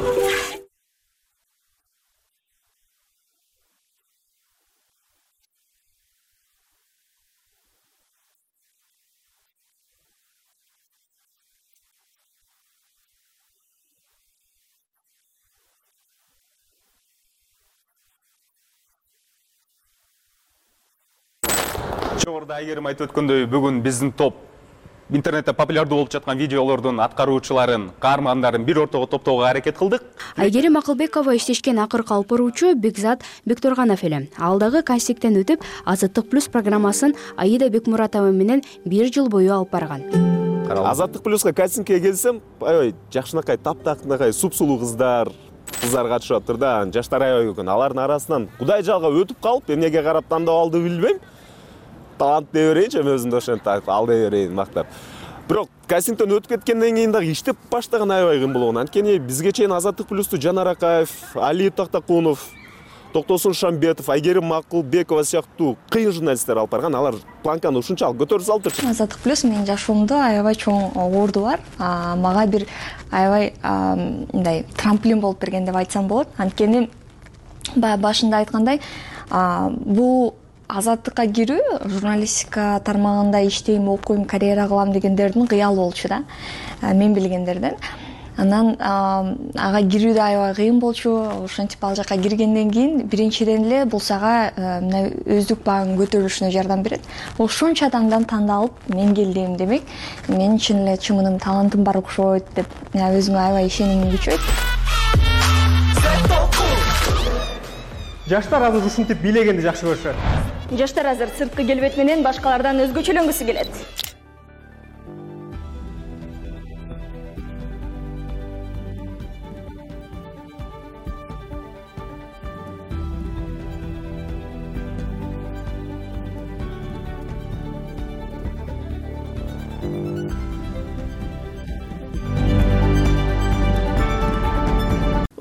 Жогоруда Айгерим айтып өткөндөй, бүгүн биздин топ интернетте популярдуу болуп жаткан видеолордун аткаруучуларын, каармандарын бир ортого топтоого аракет кылдык. Айгерим Акылбекова иштешкен акыркы алып баруучу Бекзат Бекторганов эле. Ал дагы кастингден өтүп, Азаттык плюс программасын Аида Бекмуратова менен 1 жыл бою алып барган. Азаттык плюска кастингке келсем, аябай жакшынакай таптакынакай супсулуу кыздар катышып атыр да, жаштар аябай экен. Алардын арасынан Кудай жалга өтүп калып, эмнеге карап тандап алды билбейм. Талант дей берейинчи, өзүндө ошентип ал дей берейин мактап. Бирок кастингден өтүп кеткенден кийин дагы иштеп баштаган аябай кыйын болгон. Анткени бизге чейин Азаттык плюсту Жанар Акаев, Али Токтокунов, Токтосун Шамбетов, Айгерим Акылбекова сыяктуу кыйын журналисттер алып барган. Алар планканы ушунчалык көтөрүп салыптыр. Азаттык плюс менин жашоомдо аябай чоң орду бар. Мага бир аябай мындай трамплин болуп берген деп айтсам болот. Анткени башында айткандай, бул Азаттыкка кирүү, журналистика тармагында иштейм, окуйм, карьера кылам дегендердин кыялы болчу да. Мен билгендерден. Анан ага кирүү да аябай кыйын болчу. Ошентип ал жака киргенден кийин биринчиден эле бул сага өздүк багың көтөрүлүшүнө жардам берет. Ошончо адамдан тандалып мен келдим демек, мен чын эле чымыным, талантым бар окшойт деп өзүмө аябай ишенимим күчөйт. Жаштар азыр ушинтип бийлегенди жакшы көрүшөт. Жаштар азыр сырткы келбет менен башкалардан өзгөчөлөнгүсү келет.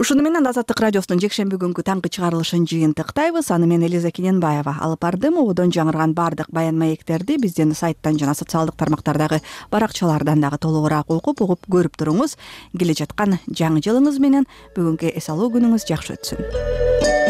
ушуну менен Азаттык радиосунун жекшемби күнгү таңкы чыгарылышын жыйынтыктайбыз. Аны мен Элиза Кененбаева алып бардым. Ободон жаңырган бардык баян маектерди биздин сайттан жана социалдык тармактардагы баракчалардан дагы толугураак угуп көрүп туруңуз. Келе жаткан жаңы жылыңыз менен бүгүнкү эс алуу күнүңүз жакшы өтсүн.